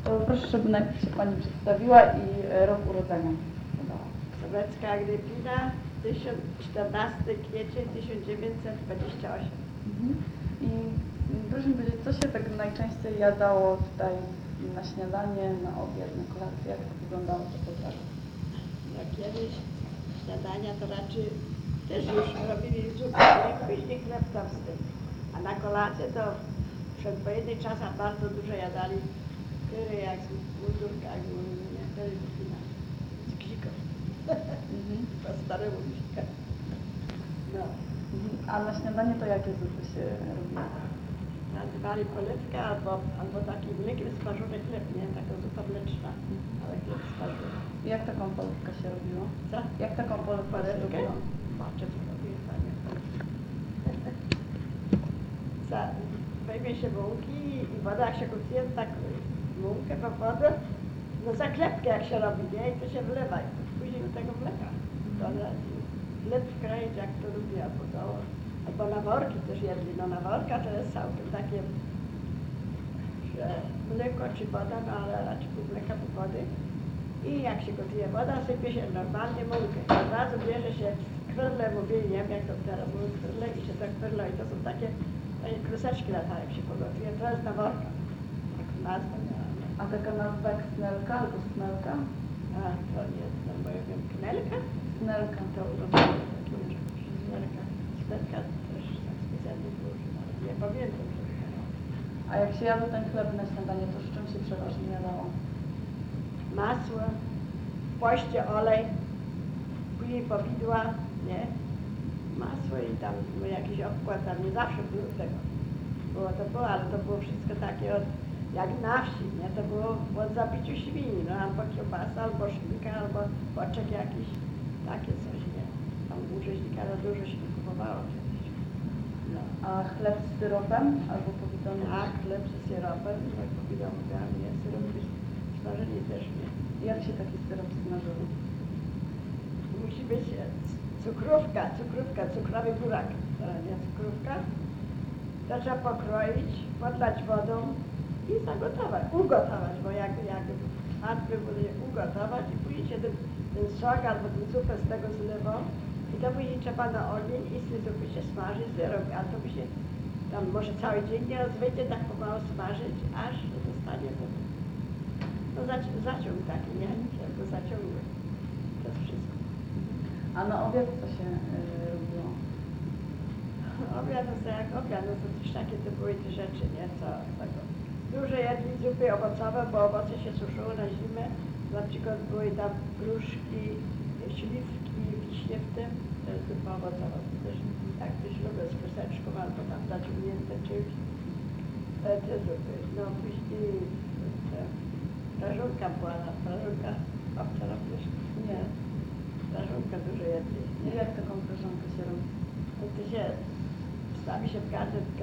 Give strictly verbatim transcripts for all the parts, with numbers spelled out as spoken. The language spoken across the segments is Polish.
To proszę, żeby najpierw się Pani przedstawiła i rok urodzenia podała. Sobecka Agrypina, czternastego kwietnia tysiąc dziewięćset dwudziesty ósmy. Mhm. I proszę mi powiedzieć, co się tak najczęściej jadało tutaj na śniadanie, na obiad, na kolację, jak to wyglądało to potrawy? No kiedyś śniadania to raczej też już robili zupę, później chleb tam z tym. A na kolację to w przedwojennych czasach bardzo dużo jadali pyry jak z mundurkach, nie, pyry z gzików. Mhm. To starego gzika. No. Mhm. A na śniadanie to jakie zupy się robiło? Nazywali polewkę albo, albo taki mlekiem sparzony chleb, nie? Taka zupa mleczna, ale chleb sparzony. I jak taką polewkę się robiło? Co? Jak taką polewkę się Polewkę? robiło? Patrzę, co robię, panie. Za, weźmie się bułki i woda, jak się gotuje, tak bułkę po wodę, no za klepkę jak się robi, nie? I to się wlewa i później do tego mleka. To chleb wkroić, jak to lubi, albo to, albo na worki też jedli. No na worka to jest całkiem takie, że mleko czy woda, no ale raczej pół mleka, pół wody. I jak się gotuje woda, sypie się normalnie mąkę. Od razu bierze się kwyrle, mówię, nie wiem jak to teraz mówię, kwyrle i się tak kwyrle i to są takie, takie kruseczki latają, jak się pogotuje. To jest na worka. Tak nazwa miała. A taka nazwa jak snelka albo snelka? A to nie, no bo ja wiem, knelka? Snelka. To urodzone takie czegoś. Snelka. Snelka też tak specjalnie było, ale nie pamiętam. A jak się jadł ten chleb na śniadanie, to z czym się przeważnie jadało? Masło, poście olej, później powidła, nie? Masło i tam no, jakiś obkład, tam nie zawsze było tego. Było to było, ale to było wszystko takie od, jak na wsi, nie? To było od zabiciu świni, no albo kiełbasa, albo szynka, albo boczek jakiś, takie coś, nie? Tam u rzeźnika no, dużo się nie kupowało kiedyś. No. A chleb z syropem albo powidony? Tak, chleb z syropem, tak powidony, nie? Syrop jest smażenie też, nie? Jak się taki syrop smażył? Musi być cukrówka, cukrówka, cukrowy burak, to nie cukrówka. To trzeba pokroić, podlać wodą i zagotować, ugotować, bo jak, jak martwy bude ugotować i później się ten, ten sok albo tę zupę z tego zlewa i to później trzeba na ogień i z tej zupy się smaży syrop, a to by się tam może cały dzień nie rozwyjdzie, tak pomału smażyć, aż zostanie to, no zaci zaciąg taki, nie? Jakby zaciągły. To jest wszystko. A na obiad co się yy, robiło? Obiad, no to jak obiad, no to też takie to były te rzeczy, nie? Co tego. Dużo jedli zupy owocowe, bo owoce się suszyły na zimę. Na przykład były tam gruszki, śliwki, wiśnie w tym. To jest zupa owocowa. To też, jak ktoś lubi z kreseczką albo tam zaciągnięte czymś. Te, te zupy. No później te, prażunka była, na prażunka obca robisz? Nie. Prażunka dużo jedli. I jak taką prażonkę się robi? No to się wstawi się w garnetkę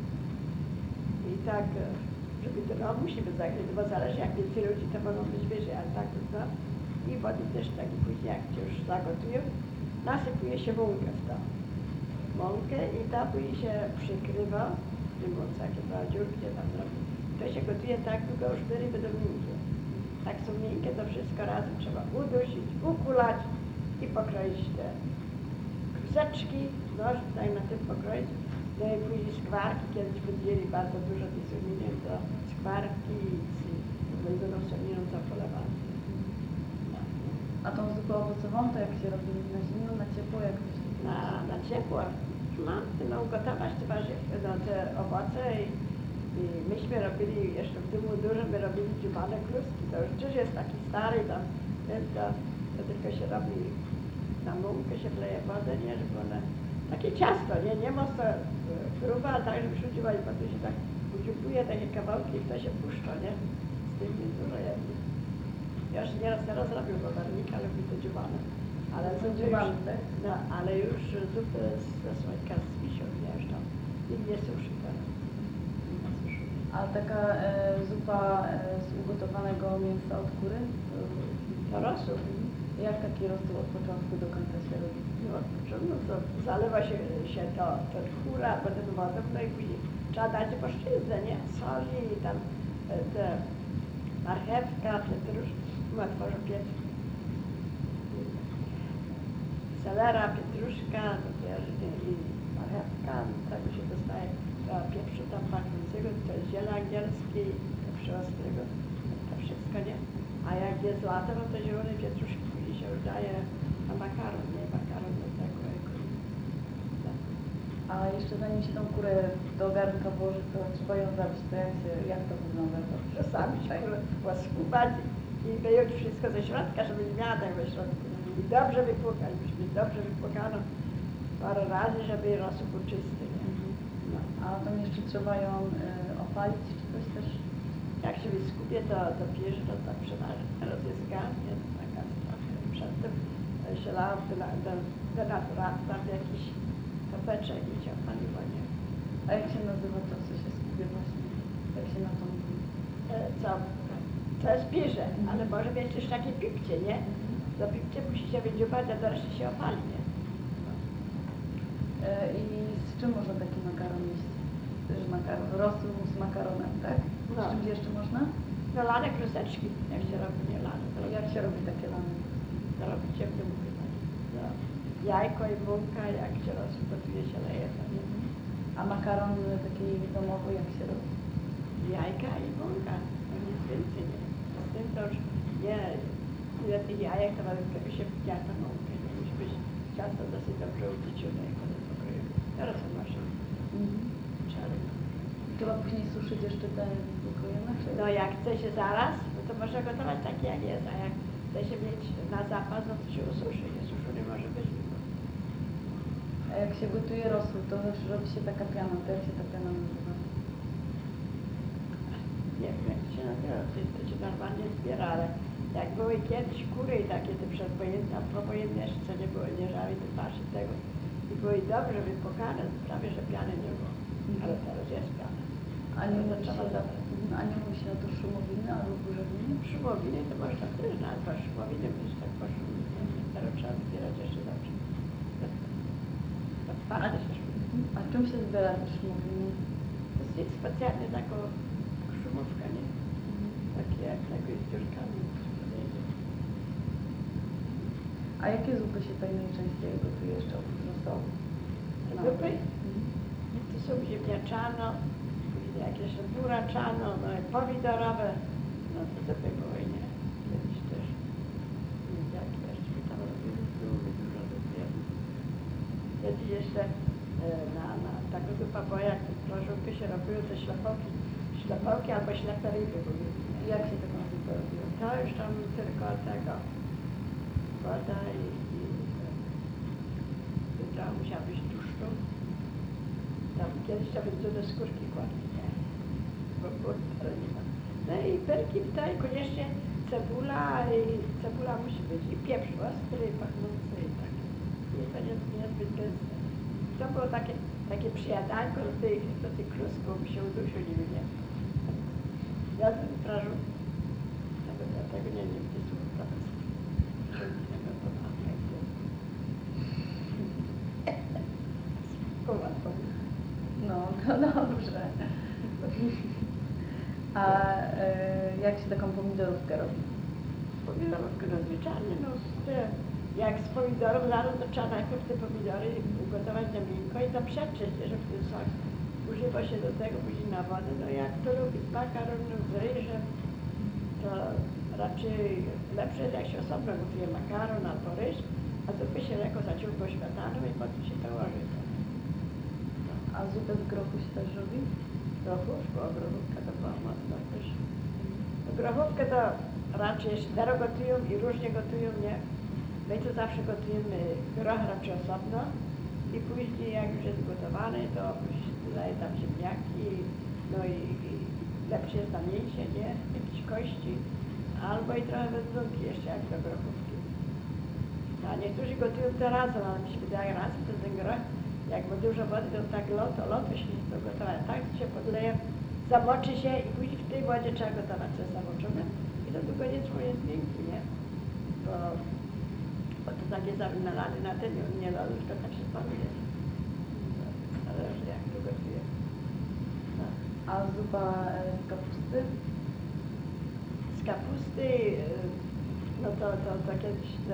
i tak, żeby to no, musi być zagryty, bo zależy jak więcej ludzi, to mogą być wyżej, ale tak no. I wody też tak i później jak się już zagotują, nasypuje się mąkę w to. Mąkę i ta później się przykrywa, tym takie dwa dziurki tam robi. To się gotuje tak długo, już pyry będą miękkie. Tak są miękkie, to wszystko razem trzeba udusić, ukulać i pokroić te kruseczki, noż tak na tym pokroić. No i później skwarki, kiedyś będzieli bardzo dużo tej słoniny, to skwarki z wędzoną słoniną to polewali. No. A tą zupę owocową to jak się robi? Na zimno, na ciepło, jak to się Na, na ciepło. No, no ugotować te warzywa, no, te owoce i, i myśmy robili, jeszcze w domu dużo my robili dziubane kluski, to już też jest taki stary tam, ten to, to tylko się robi, na mąkę się wleje wodę, nie, żeby one, takie ciasto, nie, nie mocno grube, ale tak, żeby szudziwać, bo to się tak udziupuje takie kawałki i to się puszcza, nie, z tym jest dużo jedli. Ja już nieraz teraz robię wodarnika, ale mi to dziubane. Ale To zupy dziubane, już, tak? no, ale już zupy ze słońka z misią jeżdżą i nie suszy teraz. Nie suszy. A taka e, zupa e, z ugotowanego mięsa od kury? To, To rosół. jak taki rosół od początku do końca się robi? No, no to zalewa się, się to, to chóra, potem wodą, no i później trzeba dać płaszczyznę, nie? Soli i tam e, te marchewka, pietruszka, no tworzą pietruszkę. Selera, pietruszka, i marchewka, tego się dostaje pieprzu tam pachnącego, to jest ziele angielskie, pieprzu ostrego, to wszystko, nie? A jak jest lato, no to zielonej pietruszki później się już daje na makaron, nie? Makaron do tego. No. A jeszcze zanim się tą kurę do garnka włoży, to trzeba ją zabić. To jak, się, jak to wygląda? To Czasami się tak. poskubać i wyjąć wszystko ze środka, żeby nie miała tego we środku. I dobrze wypłukać, musi być dobrze wypłukano parę razy, żeby rosół był czysty, nie? No. A tam jeszcze trzeba ją y, opalić, czy coś też? Jak się wyskubie, to, to bierze, to tak przeważnie. Teraz jest garnie, to taka trochę. Przedtem się lało denaturat w jakiś kopeczek i się opaliło, nie? A jak się nazywa to, co się skubie właśnie? Jak się na to mówi? E, Co? To jest bierze, ale może mieć też takie pipcie, nie? Do pipcie musi się wydziubać, a do reszty się opali, nie? Y, I z czym można taki makaron jeść? Też makaron, rosół z makaronem, tak? No. Z czymś jeszcze można? No lane kruseczki, jak się robi, nie lane. To Jak się robi takie lamy? To robi ciemne muchy. No. Jajko i bułka, jak się rosół gotuje, się leje, to nie? A makaron taki domowy jak się robi? Jajka i bułka, no nic więcej nie. Z tym to już nie, ile tych jajek, to nawet kiedy się wpija to mąkę, nie? Musi być ciasto dosyć dobrze upiecione, jak one pokrojowe. Teraz są maszyny. Mhm. Czarne. Trzeba później suszyć jeszcze te wykrojone? Czy... No jak chce się zaraz, no to może gotować taki jak jest, a jak chce się mieć na zapas, no to się ususzy. Niesuszony może być. A jak się gotuje rosół, to zawsze robi się taka piana. To jak się ta piana nazywa? Nie wiem jak to się nazywa, to, to się normalnie zbiera, ale jak były kiedyś kury i takie te przedwojenne, a powojenne jeszcze co nie było, nie żały te paszy tego i były dobrze wypłukane, prawie że piany nie było, ale teraz jest piana. A nie No to mówi się, trzeba zabrać. a nie mówi się na to szumowiny albo burzowiny? Szumowiny to można też nazwać, szumowiny być tak po szuminie, teraz trzeba zbierać jeszcze dobrze. A, Patrzę się szumowiny. a czym się zbiera te szumowiny? To jest specjalnie taką szumówkę, nie? Takie jak tego z dziurkami. A jakie zupy się tutaj najczęściej gotuje jeszcze oprócz rosołu? Zupy? To są ziemniaczano, później jakieś buraczano, no i pomidorowe, no to zupy były, nie? Kiedyś też. Jak jeszcze tam robili, było dużo zupy. Kiedyś jeszcze e, na, na taką zupa była, jak prożówkę się robiły, to ślepoki, ślepoki albo ślepe ryby były. Jak się taką zupę robiło? To już tam tylko tego woda i, i, i to musiała być tłuszczu. Tam kiedyś to by do skórki kładli, nie? Bo było to nie ma. No i perki tutaj koniecznie cebula i cebula musi być i pieprz ostry, pachnący i tak. I to nie, niezbyt gęste. To było takie, takie przyjadanko do tych, do tych krusków, by się udusił, nie wiem, nie? Ja prażu. Tego, dlatego nie, nie będzie słów teraz. No, no dobrze. A y, jak się taką pomidorówkę robi? Pomidorówkę no zwyczajnie, no te, jak z pomidorów rano, to trzeba najpierw te pomidory ugotować na miękko i to przetrzeć, żeby ten sok używa się do tego, później na wodę. No jak to lubi z makaronem, z ryżem, to raczej lepsze jest jak się osobno gotuje makaron albo ryż, a zupy się lekko zaciągło śmietaną i potem się to łoży. A zupę z grochu się też robi? Grochówkę, o grochówkę to była mocno też. Grochówkę to raczej sztero gotują i różnie gotują, nie? My to zawsze gotujemy groch raczej osobno i później jak już jest gotowany, to daje tam ziemniaki, no i, i lepsze jest na mięsie, nie? Jakieś kości, albo i trochę wędzonki jeszcze jak do grochówki. A niektórzy gotują to razem, ale mi się wydaje razem to ten groch, jak ma dużo wody, to tak loto, loto się to gotować, tak się podleje, zamoczy się i później w tej wodzie trzeba gotować, co jest zamoczone i to długo nie trwa, jest miękki, nie? Bo, bo to tak jest nalany na ten, nie lody, tylko tak się spaluje. Zależy jak to gotuje. No. A zupa z kapusty? Z z kapusty, y, no to, to, to kiedyś, no,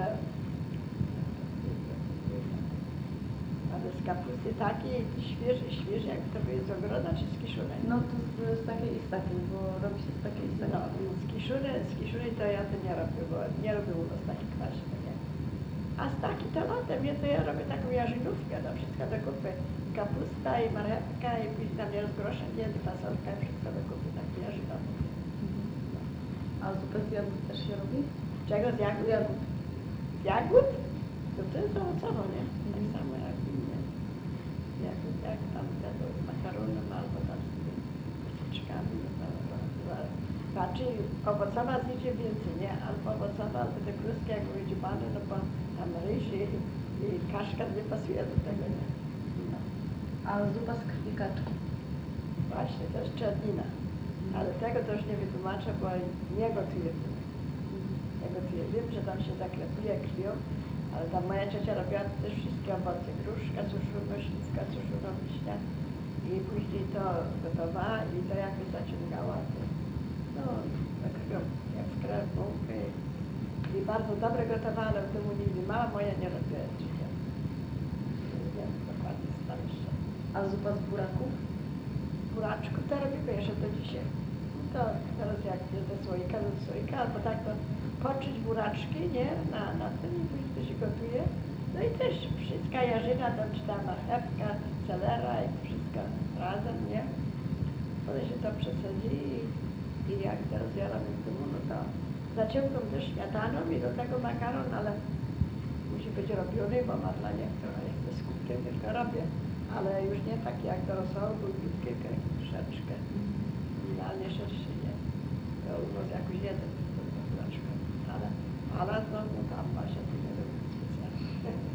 ale z kapusty takiej świeżej, świeżej, jak to jest z ogroda, czy z kiszonej? No to z, z takiej i z takiej, bo robi się z takiej i z No, takiej. z kiszury, z kiszury to ja to nie robię, bo nie robię u nas takich kwaszy, nie. A z takiej to latem, ja to ja robię taką jarzynówkę, no wszystko do kupy. Kapusta i marchewka i później tam jest groszek, jeden fasolka i wszystko do kupy, takie jarzynówki. A zupę z jagód też się robi? Czego z jagód? Z jagód. Z jagód? To to jest owocowo, nie? Tak Mhm. samo jak inne. Jak, jak tam te do makaronem albo tam z tymi kosteczkami. No, to, to, to, znaczy owocowa zjedzie więcej, nie? Albo owocowa, albo te kluski jak wydziubane, no bo tam ryż i, i kaszka nie pasuje do tego, nie? No. A zupa z krwi kaczki. Właśnie, to jest czernina. Ale tego to już nie wytłumaczę, bo nie gotuję w tym. Nie gotuję. Wiem, że tam się zaklepuje krwią, ale tam moja ciocia robiła też wszystkie owoce. Gruszka, cuszurno, śliwka, cuszurno, wiśnia. I później to gotowała i to jakoś zaciągała. To, no, tak krwią, jak w krew, mąkę. I bardzo dobre gotowała, ale w domu nigdy mała moja nie robiła życia. Nie wiem dokładnie co tam jeszcze. A zupa z buraków? Buraczku to robimy jeszcze do dzisiaj. To teraz jak jest do słoika, do słoika, albo tak to poczuć buraczki, nie? Na, na tym i później to się gotuje. No i też wszystka jarzyna, tam czy ta marchewka, celera i wszystko razem, nie? Potem się to przesadzi i, i jak teraz ja robię w domu, no to zaciągam ze śmietaną i do tego makaron, ale musi być robiony, bo Marla nie chce, nie chce z kubkiem, tylko robię. Ale już nie tak jak do rosołu, tylko troszeczkę. Idealnie szerszy, nie? To u nas jakoś jeden troszeczkę. Ale, ale znowu tam Basia to nie robi specjalnie.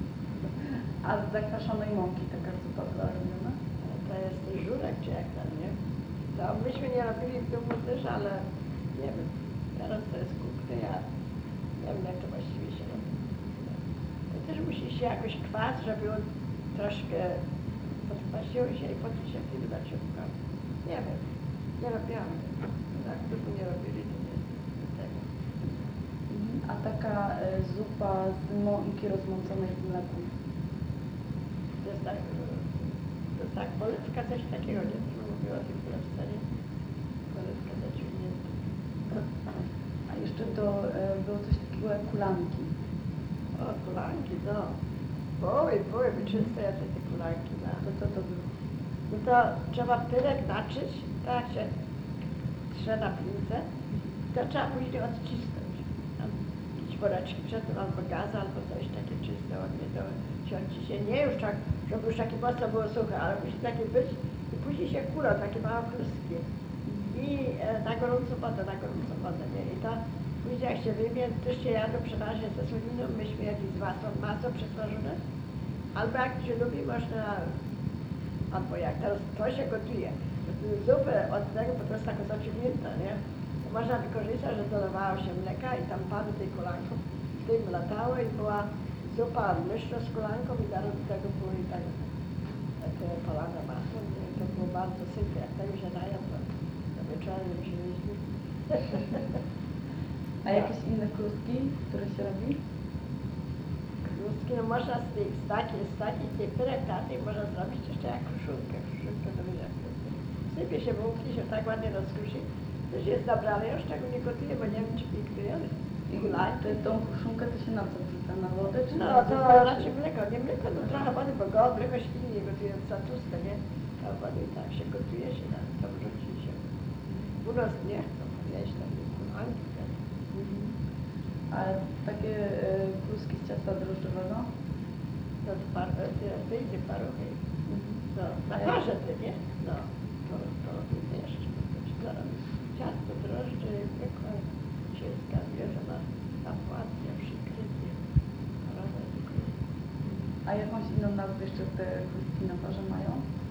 A z zakwaszonej mąki taka zupa była robiona? To jest żurek czy jak tam, nie? To myśmy nie robili w domu też, ale nie wiem. Teraz to jest kuchnia, ja nie wiem jak to właściwie się robi. To też musi się jakoś kwas, żeby on troszkę podkwasił się i potem się tym zaciągał. Nie wiem, nie robiłam. Jak tylko nie robili, to nie do tego. A taka y, zupa z mąki rozmąconej w mleku. To jest tak, to jest tak, polewka coś takiego, nie? Co mówiła o tym polewce, nie? Polewka zaciągnięta. A jeszcze to y, było coś takiego jak kulanki. O, kulanki, no. Były, były, czyste ja te kulanki na. To co to było? No to trzeba pyrek naczyć, tak się trze na plince, to trzeba później odcisnąć. Tam jakieś woreczki przed tym, albo gaz, albo coś takie czyste, od mnie to się odciśnie. Nie już tak, żeby już takie mocno było suche, ale musi takie być i później się kula, takie małe kluski. I e, na gorącą wodę, na gorącą wodę, nie? I to później jak się wymie, też się jadło przeważnie ze słoniną, myśmy jedli z masą, masą przetworzone. Albo jak się lubi, można, albo jak teraz to się gotuje. Zupę od tego, bo to jest taka zaciągnięta, nie? To można wykorzystać, że dolewało się mleka i tam panu tej kolanką w tym latało i była zupa mleczna z kolanką i zaraz do tego były i tak takie polane masło. Nie? To było bardzo sypie, jak tego się najadł, to wieczorem się jeździ. A jakieś inne kluski, które się robi? Kluski, no można z tej, z takiej, z takiej, tej pyrek takiej można zrobić jeszcze jak kruszynkę, kruszynkę do wyżerki. Sypie się bułki, się tak ładnie rozkruszy. To się jest dobre, ale ja już tego nie gotuję, bo nie wiem czy pięknie, ale I to, tą kruszynkę to się na co wrzuca? Na wodę czy no na to zupę? raczej mleko, nie mleko, no trochę wody, bo go, mleko się nie gotuje za tłuste, nie? A wody tak się gotuje, się na to wrzuci się. U nas nie chcą jeść tam kulanki. Mhm. Ale takie y, kluski z ciasta drożdżowego? To par, wyjdzie paruchy. Mhm. No, na parze ty, nie? No, to, to robimy jeszcze. To robi ciasto, drożdże, mleko, cielska, bierze na, na płatnie, przykrycie. Robię tylko. A jakąś inną nazwę jeszcze te kluski na parze mają?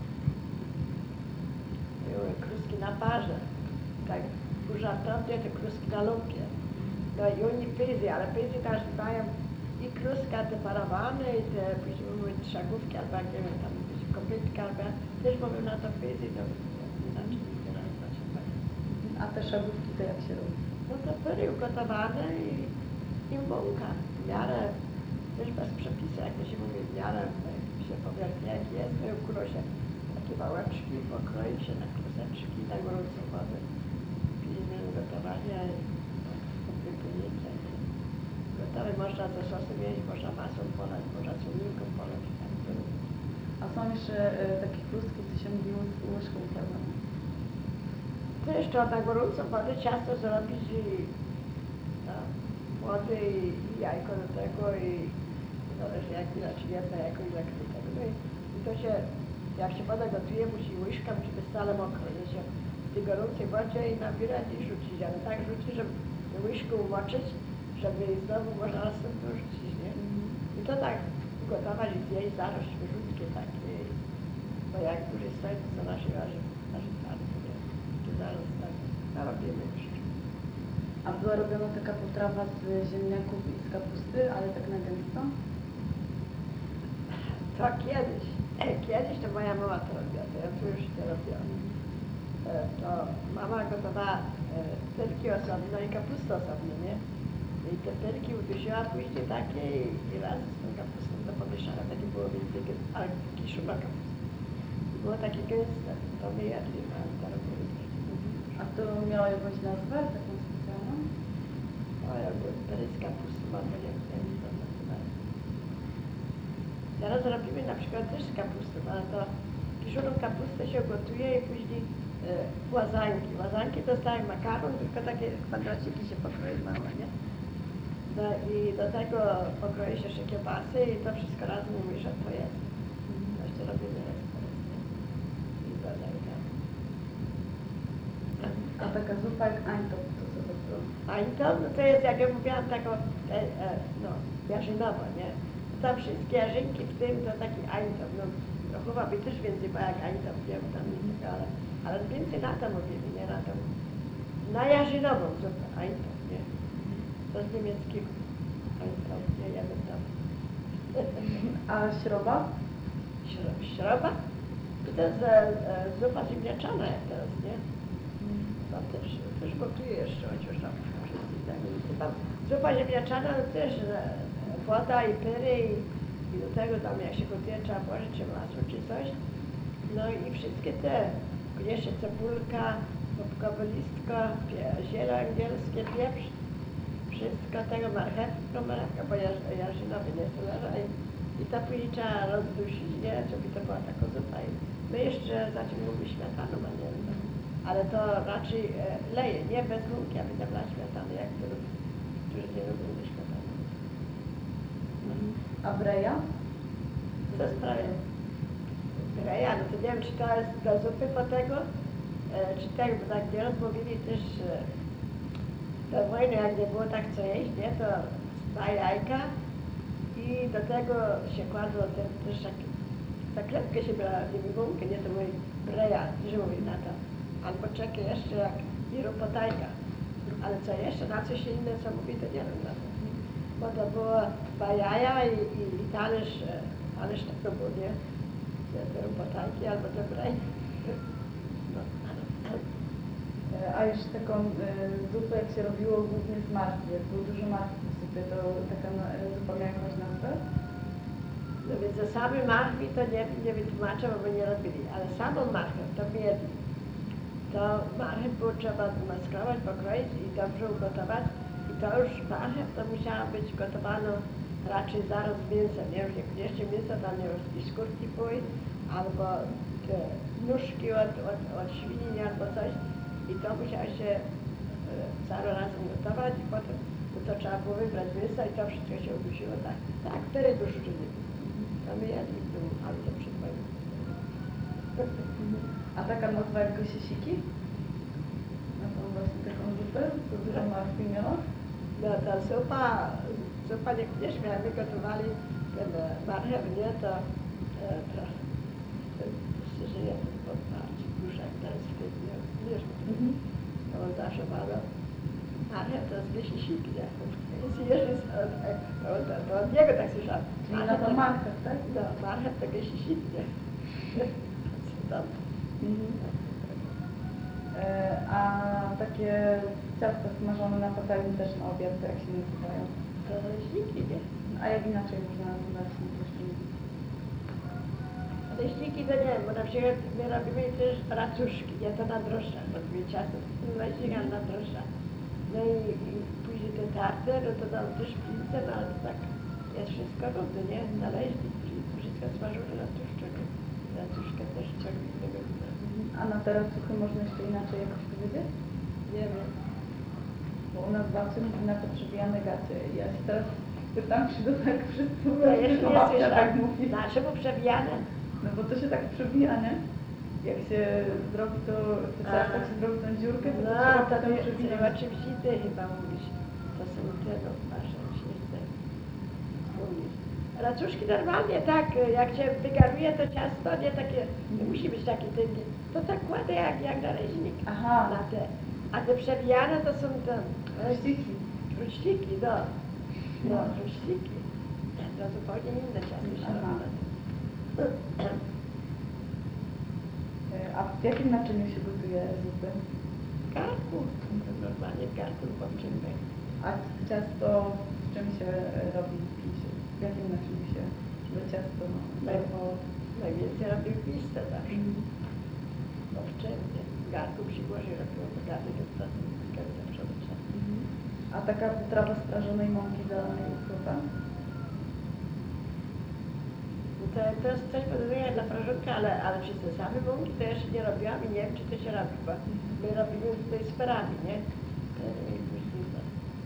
Były kluski na parze. Tak, burza tamte, te kluski na lumpie. No i oni pyzy, ale pyzy też mają i kluska te parowane, i te, później mówią trzagówki, albo jak nie wiem, tam jakieś kopytka, albo też mówią na to pyzy, to inaczej nie nazywa się tak. A te szagówki to jak się robi? No to pyry ugotowane i, i mąka. W miarę, też bez przepisu, jak to się mówi, w miarę jak się powierzchnia jak jest, to ukro się takie wałeczki, pokroi się na kluseczki, na gorącą wodę. Pijemy gotowania i wypłynięcia. Gotowe można ze sosem jeść, można masą polać, można słonionką polać. Tak to. A są jeszcze y, takie kluski, co się mówiło z łyżką chleba. To jeszcze na gorącą wodę ciasto zrobić i no, młody i, i jajko do tego i zależy jak ile, czy jedno jajko, ile tego. No i, i to się, jak się woda gotuje, musi łyżka musi być stale mokro, że się w tej gorącej wodzie i nabierać i rzucić, ale tak rzucić, żeby łyżkę umoczyć, żeby znowu można następną rzucić, nie? I to tak ugotować i zjeść zaraz świeżutkie takie, bo jak dłużej stoi, to co nasze warzy, nasze twarde, nie? To zaraz tak narobimy jeszcze. A była robiona taka potrawa z ziemniaków i z kapusty, ale tak na gęsto? To kiedyś, e, kiedyś to moja mama to robiła, to ja tu już nie robiłam. E, to mama gotowała e, pyrki osobno i kapustę osobno, nie? I te pyrki udusiła później takie i, i razem z tą kapustą to pomieszała, takie było więcej, ale kiszona kapusta. I było takie gęste, to my jedli, ale to robili. A to miało jakąś nazwę, taką specjalną? O, ja byłem pyry z kapustą, albo nie wiem, jak to nazywają. Teraz robimy na przykład też z kapustą, ale to kiszoną kapustę się gotuje i później e, łazanki. Łazanki to jest tak jak makaron, tylko takie kwadraciki się pokroi małe, nie? No i do tego pokroi się jeszcze kiełbasy i to wszystko razem mówisz, że to jest. To jeszcze robimy raz teraz, nie? I z wazankami. A taka zupa jak Eintop, to co to było? Eintop, no to jest, jak ja mówiłam, taką, e, e, no, jarzynowo, nie? Tam wszystkie jarzynki w tym to taki Eintop, no, no chyba by też więcej, bo jak Eintop, nie wiem, tam nie tego, ale, ale więcej na to mówimy, nie na tą, na jarzynową zupę, Eintop, nie? To z niemieckiego, Eintop, nie, ja bym tam. A śroba? Śro, śroba? To jest e, e, zupa ziemniaczana jak teraz, nie? To też, też gotuje jeszcze, chociaż tam wszyscy tak mówią. Tam zupa ziemniaczana to też e, woda i pyry i, i do tego tam jak się gotuje trzeba włożyć czy masło czy coś. No i wszystkie te, jeszcze cebulka, bobkowe listko, pie- ziele angielskie, pieprz, wszystko tego, marchewka, marchewka, bo jarz, jarzynowy nie jest to i, i to później trzeba rozdusić, nie, żeby to była taka zupa. I my jeszcze zaciągnęliśmy śmietaną, a nie wiem, ale to raczej e, leje, nie bez mąki, aby zabrać śmietany, jak to lubią, którzy nie lubią ze śmietaną. A breja? Co sprawia? Breja, no to nie wiem, czy to jest do zupy po tego, e, czy tego, bo tak nieraz mówili też e, do wojny, jak nie było tak co jeść, nie, to dwa jajka i do tego się kładło te, też tak, za klepkę się brała, nie mąkę, nie to mówi breja, że mówi na to. Albo czekę jeszcze jak iropotajka. Ale co jeszcze, na coś inne, co mówi, to nie wiem na to. Bo to było dwa jaja i, i, i talerz, e, talerz tak to było, nie? Te, te ropotajki albo te brej. No. E, A już taką y, zupę, jak się robiło głównie z marchwi, jak było dużo marchwi w zupie, to taka no, e, zupa miała jakąś nazwę? No więc za same marchwi to nie, nie wytłumaczę, bo my nie robili, ale samą marchew to my jedli. To marchew było trzeba maskrować, pokroić i dobrze ugotować. I to już marchew to musiała być gotowana raczej zaraz z mięsem. Nie wiem, jak jeszcze mięso tam nie wiem, i skórki były, albo te nóżki od, od, od świni albo coś. I to musiało się e, cały razem gotować i potem to, to trzeba było wybrać mięso i to wszystko się udusiło tak. Tak, wtedy duszczyny. To my jedli w tym, ale to przed wojną. A taka nazwa jak gosiesiki? Na tą właśnie taką zupę, co dużo marchwi miała? No ta zupa, zupa niektórzy jak my gotowali ten e, marchew, nie, to, e, to, to jeszcze żyje ten podparć, duszek, to jest wtedy, nie, wiesz, Mhm. to on zawsze bada. Marchew to jest gosiesik, nie, zjeżdżę sobie, tak, to, to, to od niego tak słyszałam. Czyli na to marchew, tak? No, marchew to gosiesik, nie. Co tam? Mhm. E, A takie ciasta smażone na patelni też na obiad, to jak się nazywają? To leśniki, nie? A jak inaczej można nazywać leśniki? Leśniki to nie wiem, bo na przykład my robimy też racuszki, nie to na drożdżach, bo dwie ciasto z leśnika na drożdżach. No i, i później te tarte, no to tam też pizze, no ale to tak jest wszystko równe, nie? Naleśnik, wszystko smażone na tłuszczu, nie? Racuszkę też ciągle innego wina. A na te racuchy można jeszcze inaczej jakoś powiedzieć? Nie wiem. Bo u nas babcia mówi na to przebijane gacie. I ja się teraz pytam, czy to tak wszyscy No jeszcze nie babcia słyszałam. tak mówi. Dlaczego przebijane? No bo to się tak przebija, nie? Jak się zrobi to, to A. ciasto, jak się zrobi tą dziurkę, to, No, to trzeba to potem ty przebijać. o czymś innym chyba mówisz. To są te, no, masz, już nie chcę mówić. Racuszki normalnie tak, jak się wygaruje to ciasto, nie takie, nie musi być takie tynkie, to tak kładę jak, jak naleśnik. Aha. Na te. A te przebijane to są te Chruściki. chruściki, no. No, No. chruściki. To zupełnie inne ciasto się Aha. robi. A w jakim naczyniu się gotuje zupy? Garku, to normalnie w garku popczymy. A ciasto w czym się robi? W jakim naczyniu się, żeby ciasto no, dawało? Najwięcej robił pistę zawsze. Bo w czerwcu w garku przy głosie robiło to garnek ostatni, kiedy przewodniczący. A taka potrawa z prażonej mąki zalanej ukryta? To, to jest coś podobnego jak dla prażonka, ale, ale czy te same mąki to jeszcze nie robiłam i nie wiem, czy to się robi, bo my robimy tutaj z perami, nie? To jest różnica.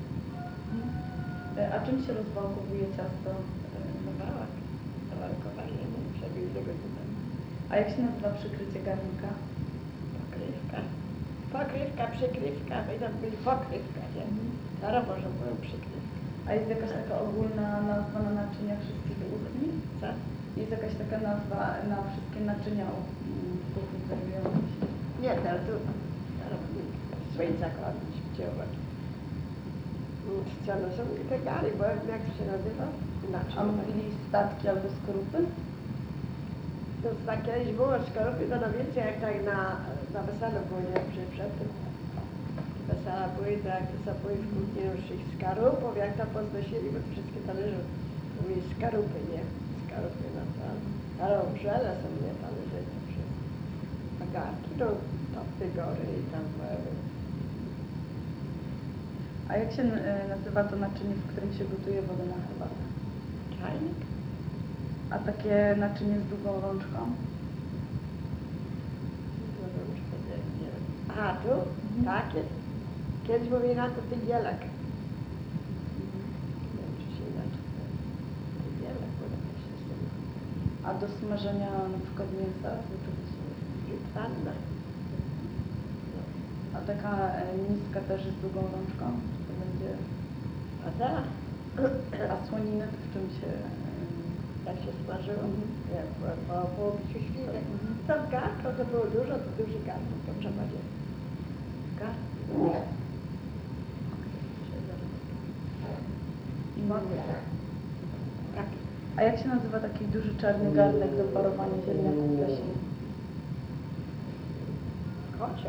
A czym się rozwałkowuje ciasto? No wałak, wałkowanie, nie przebił tego tutaj. A jak się nazywa przykrycie garnka? Pokrywka. Pokrywka, przykrywka, my tam byli pokrywka, nie? Teraz może mówią przykrywka. A jest jakaś taka ogólna nazwa na naczynia wszystkich kuchni? Co? Jest jakaś taka nazwa na wszystkie naczynia mm, w kuchni znajdujące się? Nie, teraz tu, teraz słońca kładać, dziełać. Co, no są te gary, bo jak to się nazywa? Inaczej. A mówili statki albo skorupy? To tak kiedyś było skorupy, to no więcej jak tak na, na weselu było, nie? Przed, przed tym. Wesela były, to jak to sobie były w kuchni już ich skarupów, jak tam poznosili, bo to wszystkie talerze były skarupy, nie? Skarupy na to. Ale obrzele są, nie? Talerze to wszystko. A garki, no, to wygory i tam były. A jak się y, nazywa to naczynie, w którym się gotuje wodę na herbatę? Czajnik? A takie naczynie z długą rączką? Aha, tu? Takie? Kiedyś mówili na to tygielek. Nie wiem, czy się inaczej nazywa. Tygielek, bo to też jest ten A do smażenia na przykład mięsa? to czego się używa? żytwanna. A taka e, niska też z długą rączką? To będzie... A tak? A słoniny to w czym się... Jak się smażyło? Mhm. Nie, po, po, po ubiciu świnek. Mhm. Tam garką to było dużo, to duży garnek, to trzeba nie. Garnek. I mogę tak. Tak. A jak się nazywa taki duży czarny garnek do parowania ziemniaków leśnych? Kocioł.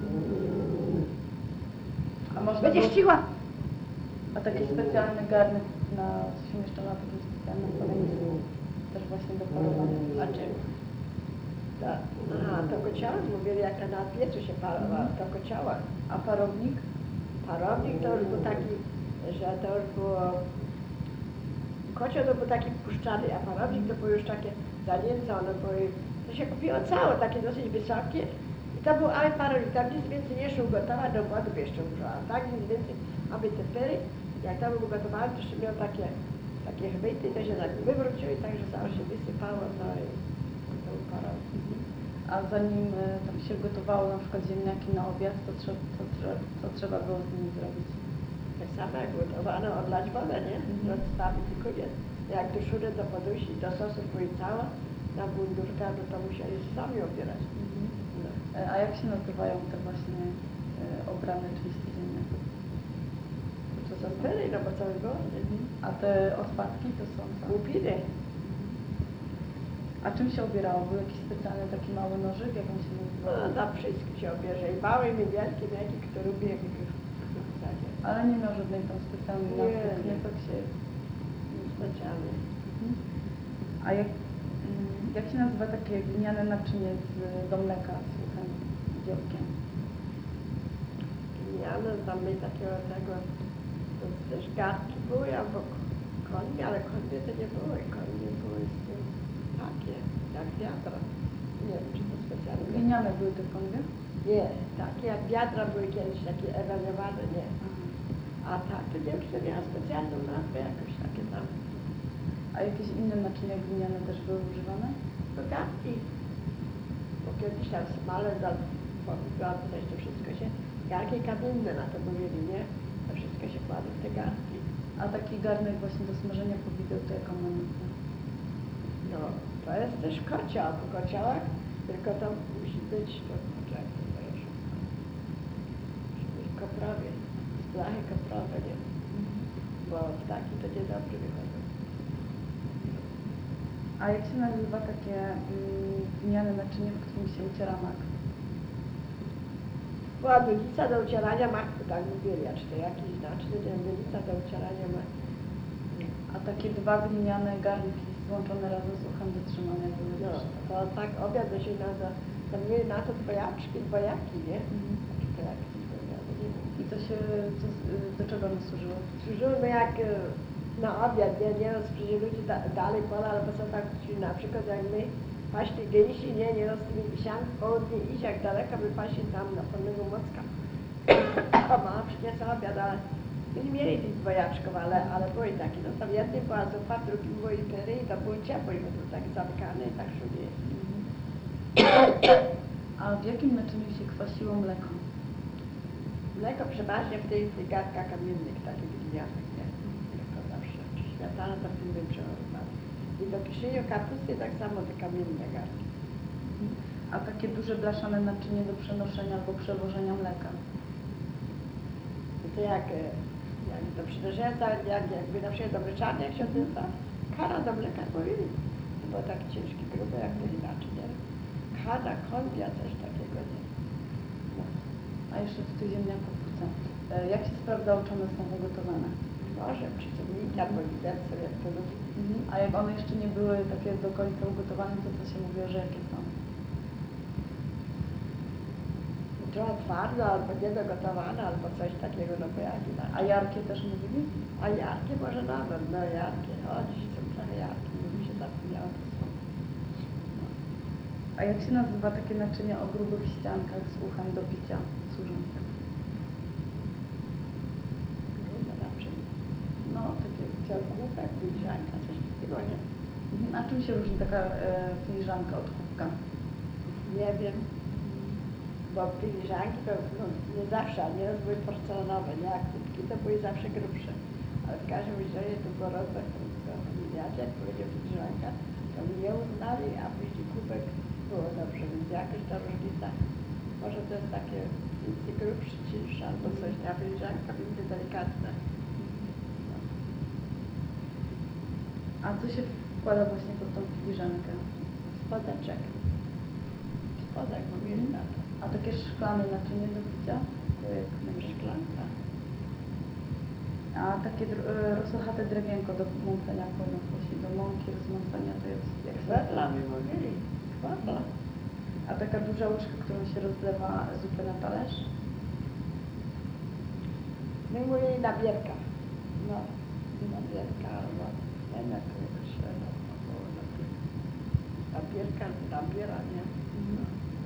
A można Będziesz było- ciła. A taki specjalny garnek na, co się mieszcza na takim specjalnym palenisku, też właśnie do parowania. A czym? To, aha, to kociołem mówili, jak na piecu się parowało, to kocioła. A parownik? Parownik to już był taki, że to już było... Kocioł to był taki puszczany, a parownik to było już takie zanięcone, bo to się kupiło całe, takie dosyć wysokie. I to był ale parownik, tam nic więcej nie szło ugotować, do gładów jeszcze używałam, tak? Nic więcej, aby te pyry, jak tam był ugotowany, to jeszcze miał takie, takie chwyty, to się tak wywróciło i tak, że całe się wysypało, no i to był parownik. A zanim e, tam się gotowało na przykład ziemniaki na obiad, to trzeba, to, trzeba, co trzeba było z nimi zrobić? Tak samo jak gotowano, odlać wodę, nie? Mhm. Odstawić i koniec. Jak do szury do podusi, do sosu były cała, na bundurka, no to musieli sami obierać. No. E, A jak się nazywają te właśnie e, obrane części ziemniaków? To są pyry, no bo cały było. A te odpadki to są co? Łupiny. A A czym się obierało? Był jakiś specjalny taki mały nożyk, jak on się No, nazywał? na wszystkim się obierze, i małym, i wielkim, jaki kto lubi, jaki kto chce. Ale nie miał żadnej tam specjalnej Nie, nazwy, nie. nie tak się... Specjalnie. Mhm. A jak, mm, jak się nazywa takie gliniane naczynie z, do mleka z suchym dzióbkiem? Gliniane, tam my takiego tego, to też garnki były, albo konie, ale konie to nie były, konie były z tym takie, jak wiadra. Nie wiem, czy to specjalnie. Gliniane były te konwie? Nie, takie jak wiadra były kiedyś, takie ewaniowane, nie. A tak, to nie wiem, czy to miała specjalną nazwę, jakoś takie tam. A jakieś inne naczynia gliniane też były używane? To garnki. Bo kiedyś tam smalec, albo coś, to wszystko się, garnki kamienne na to mówili, nie? To wszystko się kładło w te garnki. A taki garnek właśnie do smażenia powideł, to jaką ma nazwę? No, to jest też kocioł, po kociołach, tylko to musi być, to poczekaj, to już, musi być koprowie, z blachy koprowe, nie? Bo taki to niedobrze wychodzą. A jak się nazywa takie mm, gliniane naczynie, w którym się uciera mak? Była dulica do ucierania maku, tak mówili, a czy to jakiś znaczny, to jest dulica do ucierania maku. A takie dwa gliniane garnki złączone razem z uchem do trzymania były No, też. to tak obiad to się nazywa, tam mieli na to dwojaczki, dwojaki, nie? Mhm. Takie dwojaki, dwojaki, nie wiem. I to się, co, do czego one służyły? Służyły jak e, na obiad, nie, nie rozprzyli ludzi da, dalej pola, albo są tak, czyli na przykład jak my paśli gęsi, nie, nie z tymi gęsiami, południe iść jak daleko, by paśli tam na polnego mocka. A mama przyniosła obiad, ale my nie mieli tych dwojaczków, ale, ale były takie, no tam jednym była zupa, w drugim były pery i to było ciepło i to było tak zamykane i tak szumie. A w jakim naczyniu się kwasiło mleko? Mleko przeważnie w tych, tych garnkach kamiennych, takich glinianych, nie? Mleko zawsze. Śmietana to w tym większego chyba. I do kiszenia kapusty tak samo te kamienne garnki. A takie duże blaszane naczynie do przenoszenia albo przewożenia mleka? I to jak, e, jak do przynoszenia, tak jak, jakby na przykład do mleczarni, jak się odzywa, kara do mleka mówili. To było tak ciężkie, grube, jak to inaczej, nie? Kara, kondia, coś takiego, nie? No. A jeszcze w tych ziemniakach wrócę. E, Jak się sprawdzało, czy one są wygotowane? Nożem, czy ciągnikiem, albo widelcem, jak to lubi. Mhm. A jak one jeszcze nie były takie do końca ugotowane, to co się mówiło, że jakie są? Trochę twardo, albo niedogotowane, albo coś takiego, no bo jak A inaczej. jarkie też mówili? A jarkie może nawet, no jarkie, o dziś są trochę jarkie, mówi się zapomniało to są. A jak się nazywa takie naczynia o grubych ściankach z uchem do picia służące? Grube raczej. No, takie Ciągłówek, filiżanka, coś takiego, nie? Mhm. A czym się różni taka e, filiżanka od kubka? Nie wiem, bo filiżanki to no, nie zawsze, a nieraz były porcelanowe, nie? A kubki to były zawsze grubsze. Ale w każdym razie to było rozwój, to widziacie, jak powiedział filiżanka, to mnie uznali, a później kubek było dobrze, więc jakaś ta różnica, może to jest takie więcej grubszy, cięższy albo coś, a filiżanka będzie delikatna. No. A co się wkłada właśnie pod tą filiżankę? Spodeczek. Spodek mówili na to. A takie szklane naczynie do picia? To jak najbardziej. Szklanka. A takie dr- e, rosochate drewienko do mącenia płynów, właśnie do mąki, rozmącenia, to jest jak Kwetla mi mówili. Kwetla. A taka duża łyżka, którą się rozlewa zupę na talerz? My mówili nabierka. No, nabierka albo ten jak to się nazywało. Nabierka, nabiera, nie? No.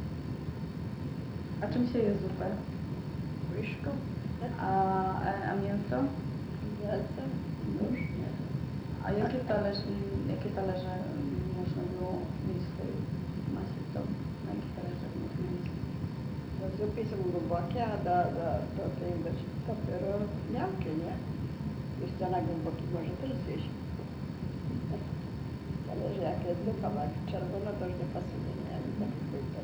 A czym się je zupę? Łyżką, A, a, a mięso? wielce, nóż, nie? A jakie talerze, jakie talerze można było mieć w swojej masie? To na jakich talerzach można mieć? Do zupy są głębokie, a do, do, do tej do dopiero miałkie, nie? Jeśli to na głęboki może też zjeść. Zależy jak jest zupa, bo jak czerwona to już nie pasuje, nie? Ale tak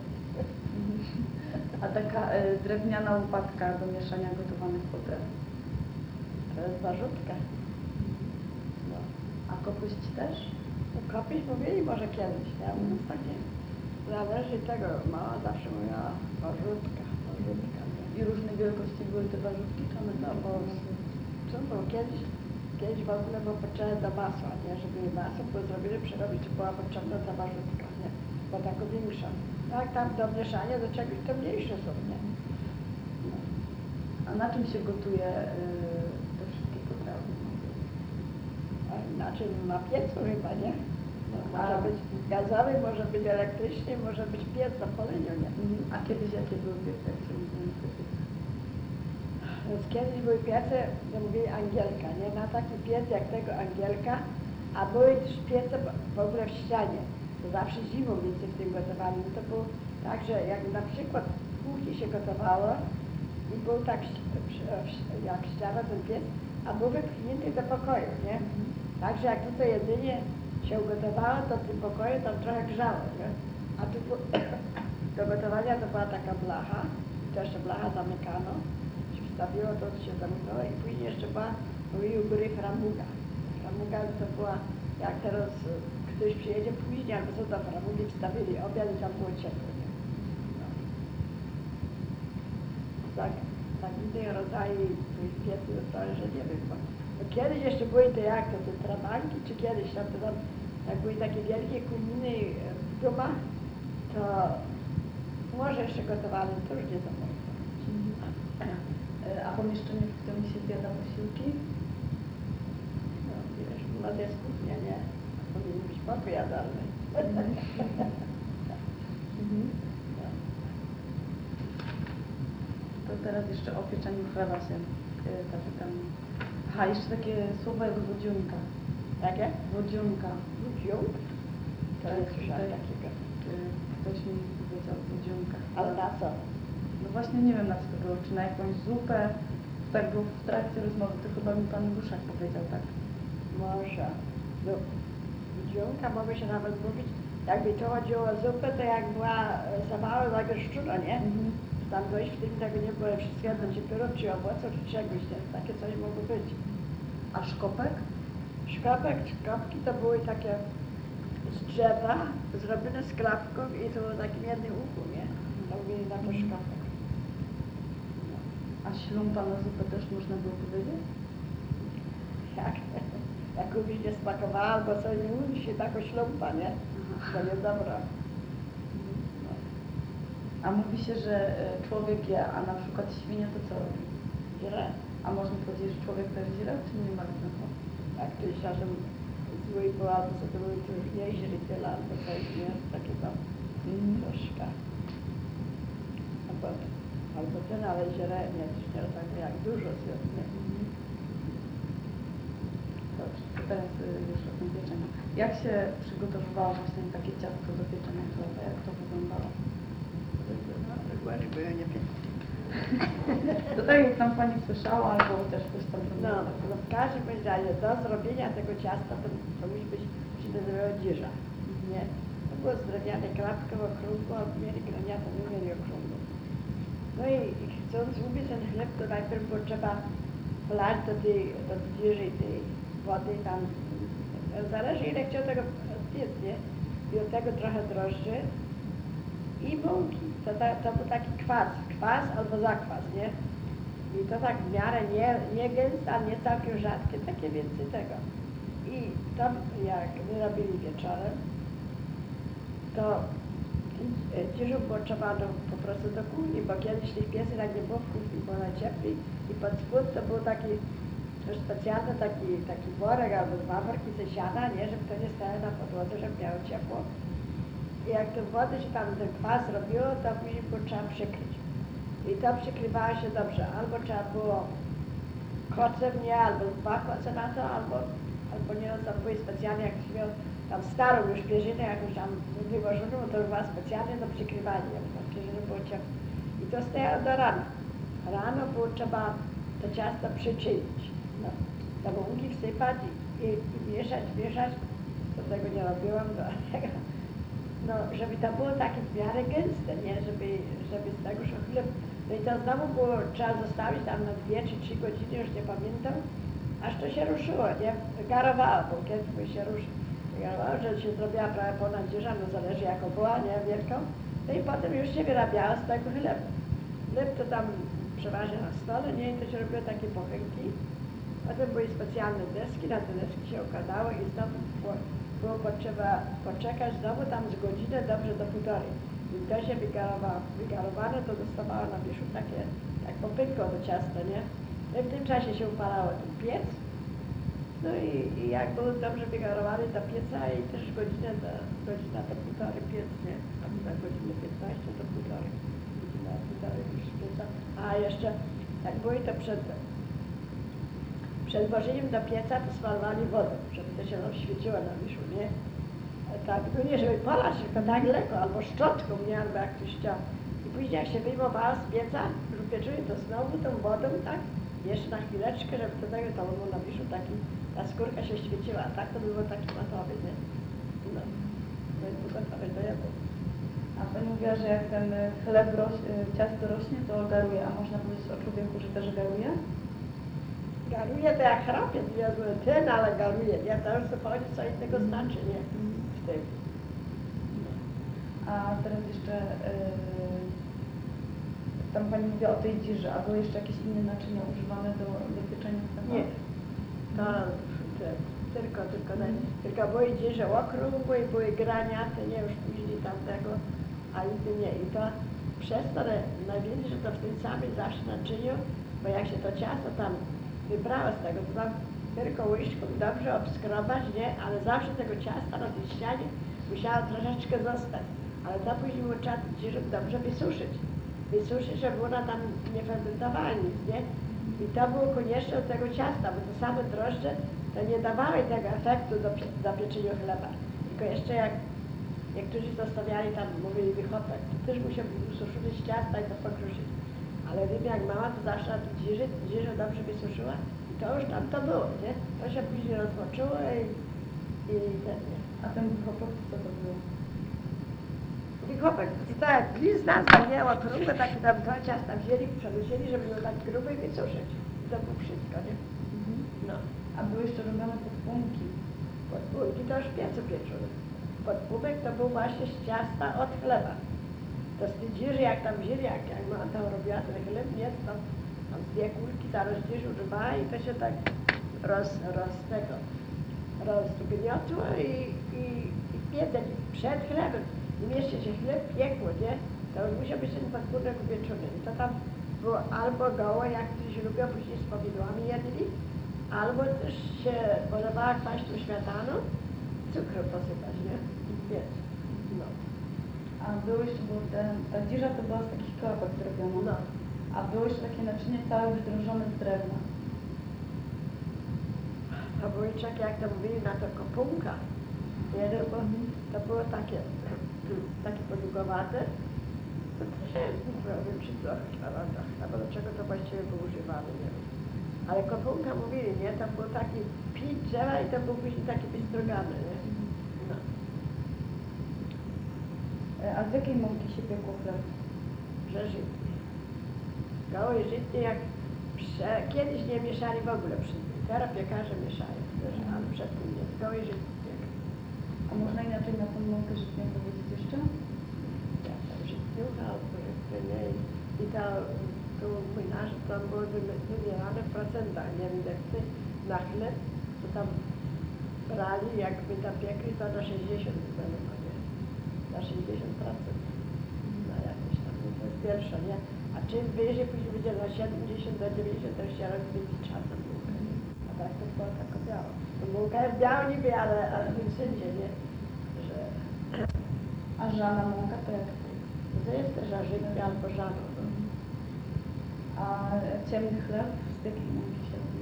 A taka e, drewniana łopatka do mieszania gotowanych potraw? to jest warzutka. No. A kopuść też? Kopić mówili może kiedyś, nie? U nas tak nie. Zależy tego, mama zawsze mówiła o rzutkach, o rzutkach, nie? I różnej wielkości były te warzywki, czy one No bo co było kiedyś, kiedyś w ogóle było potrzebne do masła, nie? Żeby masło było zrobione, przerobić, to była potrzebna ta warzytka, nie? Bo taką większą. Tak, tam do mieszania do czegoś to mniejsze są, nie? No. A na czym się gotuje yy, te wszystkie potrawy? A inaczej na piecu chyba, nie? No, może A- być gazowy, może być elektryczny, może być piec na paleniu, nie? Mhm. A kiedyś jakie były piece, jak się mówiły te piece? Więc kiedyś były piece, ja mówię Angielka, nie? Na taki piec jak tego Angielka, a były też piece w ogóle w ścianie. To zawsze zimą więcej w tym gotowali. No to było tak, że jak na przykład w kuchni się gotowało i był tak jak ściana ten piec, a był wypchnięty do pokoju, nie? Także jak tutaj jedynie się ugotowało, to w tym pokoju tam trochę grzało, nie? A tu było- do gotowania to była taka blacha, to jeszcze blacha zamykano, się wstawiło, to się zamknęło i później jeszcze była, mówili u góry framuga. Framuga to była, jak teraz e, ktoś przyjedzie później, albo co do framugi wstawili obiad i tam było ciepło, nie? No. Tak, tak innych rodzajów tych pieców to, że nie wiem, bo bo kiedyś jeszcze były te jak to, te trabanki, czy kiedyś tam, to tam jak były takie wielkie kuminy e, w domach, to może jeszcze gotowali, to już nie zapomnę. Yy, A pomieszczenie, w którym się zjada posiłki? No wiesz, u nas jest kuchnia, nie? Powinien być pokój jadalny. Mhm. No. To teraz jeszcze o pieczeniu chleba się yy, zapytam. Aha, jeszcze takie słowo jak wodziunka. Jakie? Wodziunka. Budziąg? To Tak, jest słyszałam tutaj, takiego. yy, Ktoś mi powiedział wodziunka. Ale na co? No właśnie nie wiem na co to było, czy na jakąś zupę. Tak było w trakcie rozmowy, to chyba mi pan Buszak powiedział, tak? Może. No, budziąka mogę się nawet mówić, jakby to chodziło o zupę, to jak była e, za mała dla grzeszczura, nie? Mhm. Tam dojść w tym tego nie było wszystkiego do ciepłego, czy owoców, czy czegoś, nie? Takie coś mogło być. A szkopek? Szkopek, szkopki to były takie z drzewa, zrobione z klapką i to było takim jednym uchu, nie? To mówili na to szkopek. No. A ślumpa na zupę też można było powiedzieć? Jak, jak komuś nie smakowała, albo co nie mówi się taką ślumpa, nie? To nie dobra. No. A mówi się, że e, człowiek je, a na przykład świnia to co robi? Źle. A można powiedzieć, że człowiek też źle, czy nie bardzo? Jak ktoś czasem zły był, albo co to były, to już nie źli tyle, albo coś, nie? Takie tam Mhm. troszkę. Albo, albo ten, ale źle, nie, też nie tak jak dużo zjadł, nie? Dobrze, to teraz y, już o tym pieczeniu. Jak się przygotowywało właśnie takie ciastko do pieczenia chleba? Jak to wyglądało? No, reguły były nie piękne. To tak jak tam pani słyszała, albo też ktoś tam No, pamięta. no w każdym bądź razie do zrobienia tego ciasta to, to musi być, się nazywało dzieża, nie? To było z drewnianej klapki w okrągło, albo mieli graniatę, nie mieli okrągło. No i, i chcąc ubić ten chleb, to najpierw było trzeba wlać do tej, do tej dzieży tej wody tam, zależy ile chciał tego piec, nie? I od tego trochę drożdży i mąki. To, to, to był taki kwas, kwas albo zakwas, nie? I to tak w miarę nie, nie gęste, a nie całkiem rzadkie, takie więcej tego. I tam jak my robili wieczorem, to dzieżu było trzeba do, po prostu do kuchni, bo kiedyś tych piesek tak nie było w kuchni, było najcieplej i pod spód to był taki już specjalny taki, taki worek albo dwa worki ze siana, nie, żeby to nie stało na podłodze, żeby miało ciepło. I jak te wody się tam ten kwas robiło, to później było trzeba przykryć. I to przykrywało się dobrze, albo trzeba było kocem, nie, albo dwa koce na to, albo, albo nie, no, to były specjalnie, jak ktoś miał tam starą już pierzynę, jak już tam wyłożoną, to już była specjalnie do przykrywania, bo tam pierzyny było ciepło. I to stało do rana. Rano było trzeba to ciasto przyczynić, no, te mąki wsypać i, i, i mieszać, mieszać, do tego nie robiłam, do tego. No, żeby to było takie w miarę gęste, nie? Żeby, żeby z tego szło chleb. No i to znowu było, trzeba zostawić tam na dwie czy trzy godziny, już nie pamiętam, aż to się ruszyło, nie? Garowało, bo kiedy by się ruszy. wygarowała, że się zrobiła prawie ponad dzieża, no zależy jaką była, nie, wielką. No i potem już się wyrabiała z tego chlebu. Chleb to tam przeważnie na stole, nie, i to się robiło takie pochynki. Potem były specjalne deski, na te deski się układało i znowu było, było potrzeba poczekać znowu tam z godziny, dobrze do półtorej. I to się wygarowało, wygarowane, to dostawało na wierzchu takie, jak popytko do ciasta, nie? No i w tym czasie się upalało ten piec. No i, i jak był dobrze wygarowany do pieca i też godzinę do, godzina do półtorej piec, nie? A na godzinę piętnaście do półtorej. Godzina półtorej już pieca. A jeszcze jak były to przed, przed włożeniem do pieca, to smarowali wodą, żeby to się nam świeciło na wierzchu, nie? Tak, no nie żeby polać, tylko tak lekko, albo szczotką, nie? Albo jak ktoś chciał. I później jak się wyjmowała z pieca, już pieczuli to znowu tą wodą, tak? Jeszcze na chwileczkę, żeby do tego to było na wierzchu taki, ta skórka się świeciła, a tak to by było taki matowy, nie? No, to jest gotowe do jadu. A pani mówiła, że jak ten chleb, roś, ciasto rośnie, to garuje, a można powiedzieć o człowieku, że też garuje? Garuje to jak chrapie, ja mówię, ten, ale garuje, nie? To już zupełnie co innego znaczy, nie? W tym. No. A teraz jeszcze, yy, tam pani mówiła o tej dziży, a były jeszcze jakieś inne naczynia używane do, do pieczenia chleba? Nie. To, to tylko, tylko, mm. tylko były dzieże okrągłe i były graniate, nie już później tamtego, a inny nie. I to przez to najwięcej, że to w tym samym zawsze naczyniu, bo jak się to ciasto tam wybrało z tego, to tam tylko łyżką dobrze obskrobać, nie? Ale zawsze tego ciasta na tej ścianie musiało troszeczkę zostać. Ale to później było trzeba dzieżę dobrze wysuszyć. Wysuszyć, żeby ona tam nie fermentowała nic, nie? I to było konieczne od tego ciasta, bo to same drożdże to nie dawały tego efektu do, do pieczenia chleba. Tylko jeszcze jak niektórzy zostawiali tam, mówili wychopek, to też musiał ususzyć ciasta i to pokruszyć. Ale wiem, jak mama to zawsze na tej dzieży, dzieżę dobrze wysuszyła i to już tam to było, nie? To się później rozmoczyło i, i ten, nie? A ten wychopek, co to było? Wychopek, to tak jak glizna zamiała krągłe, takie tam dwa ciasta wzięli, przenosili, żeby było tak grube i wysuszyć. I to było wszystko, nie? Mhm. No. A były jeszcze robione podpłonki. Podpłonki to już w piecu pieczone. Podpłółek to był właśnie z ciasta od chleba. To z tej dzieży, jak tam wzięli, jak, jak mama tam robiła ten chleb, nie, to tam, tam z dwie kulki ta rozdzieży używała i to się tak roz, roz tego, rozgniotło i, i, i piecek przed chlebem. Im jeszcze się chleb piekło, nie, to już musiał być ten podpłółek upieczony. I to tam było albo gołe, jak ktoś lubił, później z pomidorami jedli, albo też się podawała kwaśną śmietaną, cukru posypać, nie, i piec. No. A były jeszcze, bo te, ta dziża to była z takich kropek zrobiona. No. A były jeszcze takie naczynie całe wydrążone z drewna. A wujczek, jak to mówili na to kopunka, jeden, bo to było takie, takie podługowate, to też nie wiem, czy to albo do czego to właściwie było używane, nie wiem. Ale kopunka mówili, nie, to był taki pit drzewa i to był później taki wystrugany, nie. No. A z jakiej mąki się piekło chleb? Że żytnie. Gołej żytnie, jak prze, kiedyś nie mieszali w ogóle przy tym. Teraz piekarze mieszają, też, ale przedtem nie. Gołej żytnie. A można inaczej na tą mąkę żytnią powiedzieć jeszcze? Ja tam żytniucha, albo żytnie, nie. I to, to mój nasz, tam było wybierane w procentach, nie wiem, jak ty na chleb, to tam brali, jakby tam piekli, to na sześćdziesiąt wybrano, nie? Na sześćdziesiąt procent. Na jakieś tam, to jest pierwsze, nie? A czym wyżej, później będzie na siedemdziesiąt do dziewięćdziesiąt, to już się robi czarna bułka, nie? A tak to była taka biała. To bułka jest biała niby, ale, ale w tym sensie, nie? Że... A żana mąka to jak? To jest też żarzyk albo żano. No. A ciemny chleb z jakiej mąki się robi?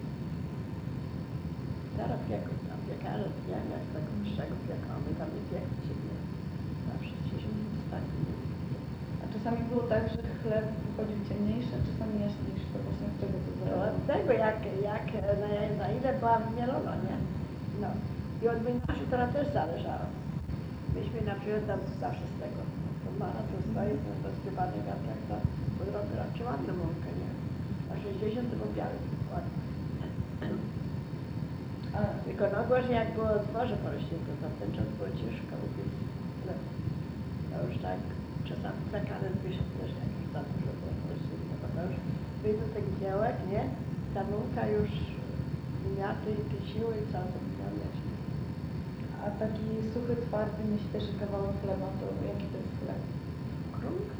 Teraz pieką, tam piekarze, nie wiem, jak tego czego pieką, my tam nie piekli, nie? Zawsze się nie wstali. A czasami było tak, że chleb wychodził ciemniejszy, a czasami jaśniejszy, to właśnie z czego to To zależy? od tego, jak, jak na, na ile była wymielona, nie? No. I od wynaszy teraz też zależało. Myśmy na przykład tam zawsze z tego, to mara to stoi, to rozgrywany wiatrak, to pod roku raczej ładną mąkę, nie? A sześćdziesiąt to był biały ładny. A A, Tylko na ogórze jak było zboże porośnięte, to w ten czas było ciężko upiec chleb. To już tak czasami za karę wyszedł też jak już za dużo było porośnięte, bo to już wyjdą tych działek, nie? Ta mąka już miaty i piesiły i co to miał mieć. a taki suchy, twardy, nieświeży kawałek chleba, to jaki to jest chleb? Krumka.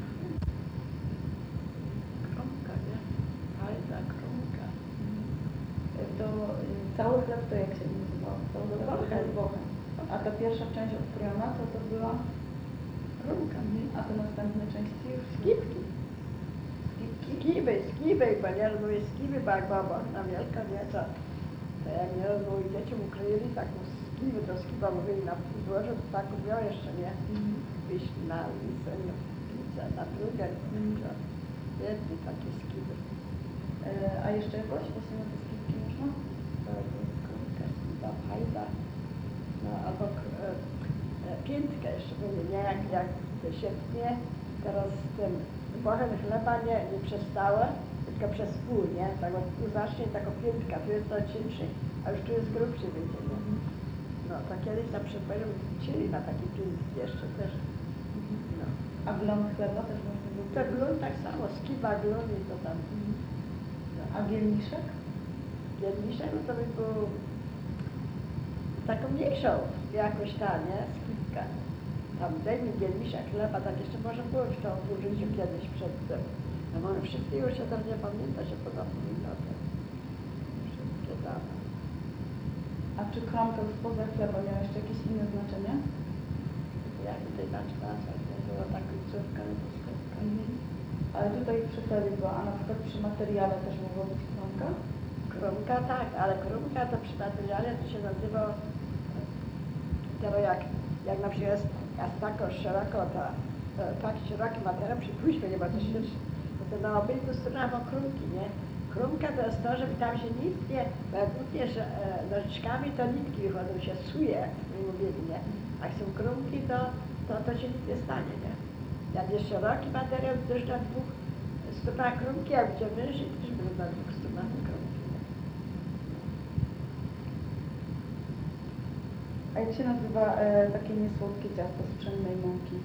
Krumka, nie? Fajna krumka. To y, cały chleb to jak się nazywa? Cały No, chleb bochen. to jest bochen. A ta pierwsza część odkrojona, to to była? Krumka, nie? A te następne części już? Skipki. Skiby, skiby, bo nie mówię skiby, bo jak była bochna wielka, nie, to, to jak nie rozumiem, dzieciom ukryli taką skibę, to skiba mówili na podłożu, to taką miał jeszcze, nie? Mhm. Wyjść na ulicę, nie? Pizzę, na drugą, to jedni takie skiby. E, a jeszcze jakoś właśnie na te skipki można? To jest krumka, skiba, fajda, no albo k- e, e, piętkę jeszcze mówię, nie? Jak, jak się tnie, teraz ten bochen chleba nie, nie przestało, tylko przez pół, nie? Tak od tu zacznie taką piętka, tu jest to cieńszy, a już tu jest grubszy, wiecie, nie? No, to kiedyś tam przed wojną chcieli na takie piętki jeszcze też. No. A glon chleba też można było? To glun tak samo, skiba, glun i to tam. No. A gielniszek? Jedniczek, no to by był taką mniejszą jakoś ta, nie? Skibka. Tam daj mi gielnisza chleba, tak jeszcze może było w tą w życiu kiedyś przed tym. No może wszystkie już się tam nie pamięta, się pozapomina te wszystkie dane. A czy kromka spoza chleba miała jeszcze jakieś inne znaczenie? Jak tutaj dać nazwać, nie było tak końcówka, no to skądka. Ale tutaj przy chlebie była, a na przykład przy materiale też mogła być kromka? Krumka tak, ale krumka to przy materiale to się nazywało, teraz jak, jak na przykład jest, jest tako szeroko, ta, e, tak szeroki materiał przy puśpie, nie ma to szerszy, to, to na obydwu stronach ma krumki, nie? Krumka to jest to, żeby tam się nic nie, bo jak utniesz e, nożyczkami, to nitki wychodzą, się suje, jak my mówili, nie? A jak są krumki, to, to, to się nic nie stanie, nie? Jak jest szeroki materiał, to też na dwóch stronach krumki, jak będzie węży, to też będzie na dwóch stronach krumki. A jak się nazywa e, takie niesłodkie ciasto z pszennej mąki?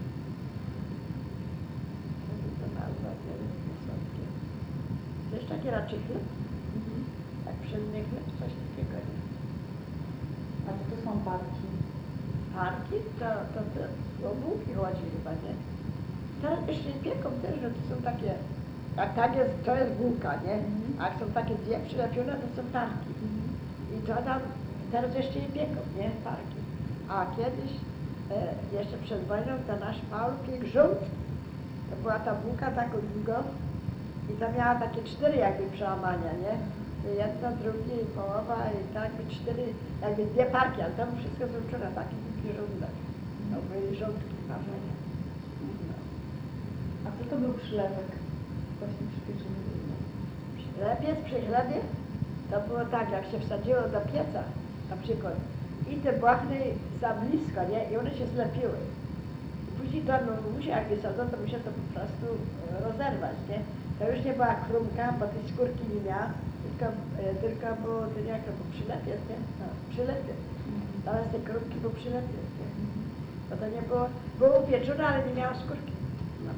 To nazwa nie słodkie. To jest taki raczej chleb, jak pszenny chleb, coś takiego, nie? A to to są parki. Parki, to, to, to, to bułki chodzi chyba, nie? Teraz jeszcze nie pieką też, że to są takie, jak tak jest, to jest bułka, nie? A jak są takie dwie przylepione, to są parki. I to tam, teraz jeszcze nie pieką, nie? Parki. A kiedyś, e, jeszcze przed wojną, to nasz Paulki grząd, to była ta bułka taką długo i to miała takie cztery jakby przełamania, nie? Jedno, drugie i połowa i tak by cztery, jakby dwie parki, ale to wszystko złączone w takich długich rządach. To były rządki marzenia. No. A co to był przylewek? Właśnie przy pieczeniu. Lepiec przy chlebie to było tak, jak się wsadziło do pieca na przykład i te błachny za blisko, nie? I one się zlepiły. I później to no, musi, jak wysadzą, to musi to po prostu e, rozerwać, nie? To już nie była krumka, bo tej skórki nie miała, tylko, e, tylko było to jak to był przylepiec, nie? No, przylepiec. Teraz te krumki był przylepiec, nie? Bo to nie było, było upieczone, ale nie miało skórki. No.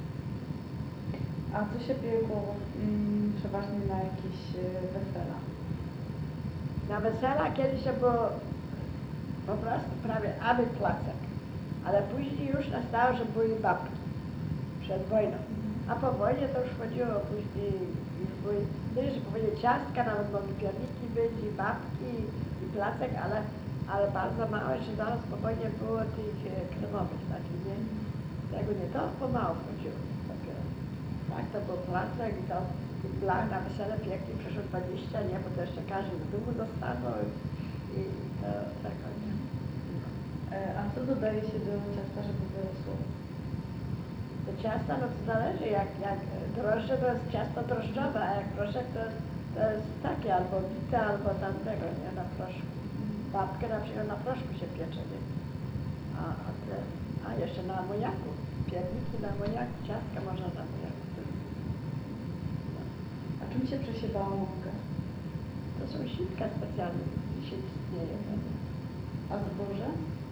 A co się piekło mm, przeważnie na jakieś e, wesela? Na wesela kiedyś to było po prostu prawie aby placek, ale później już nastało, że były babki przed wojną. A po wojnie to już chodziło później, już były, to już powiedzieć ciastka, nawet mogły pierniki być i babki i placek, ale, ale bardzo mało jeszcze zaraz po wojnie było tych e, kremowych takich, nie? Tego nie, to pomału chodziło. Takie, tak, to był placek i to i blach na wesele pięknie przeszło dwadzieścia, nie? Bo to jeszcze każdy w domu dostawał i, i to tego nie. E, a co dodaje się do ciasta, żeby wyrosło? Do ciasta, no to zależy, jak, jak drożdże to jest ciasto drożdżowe, a jak proszek to, to jest takie albo bite, albo tamtego, nie, na proszku. Babkę na przykład na proszku się piecze, nie? A, a, te, a jeszcze na amoniaku, pierniki na amoniaku, ciastka można na amoniaku. A czym się przesiewało mąkę? To są sitka specjalne, się istnieje. A zboże?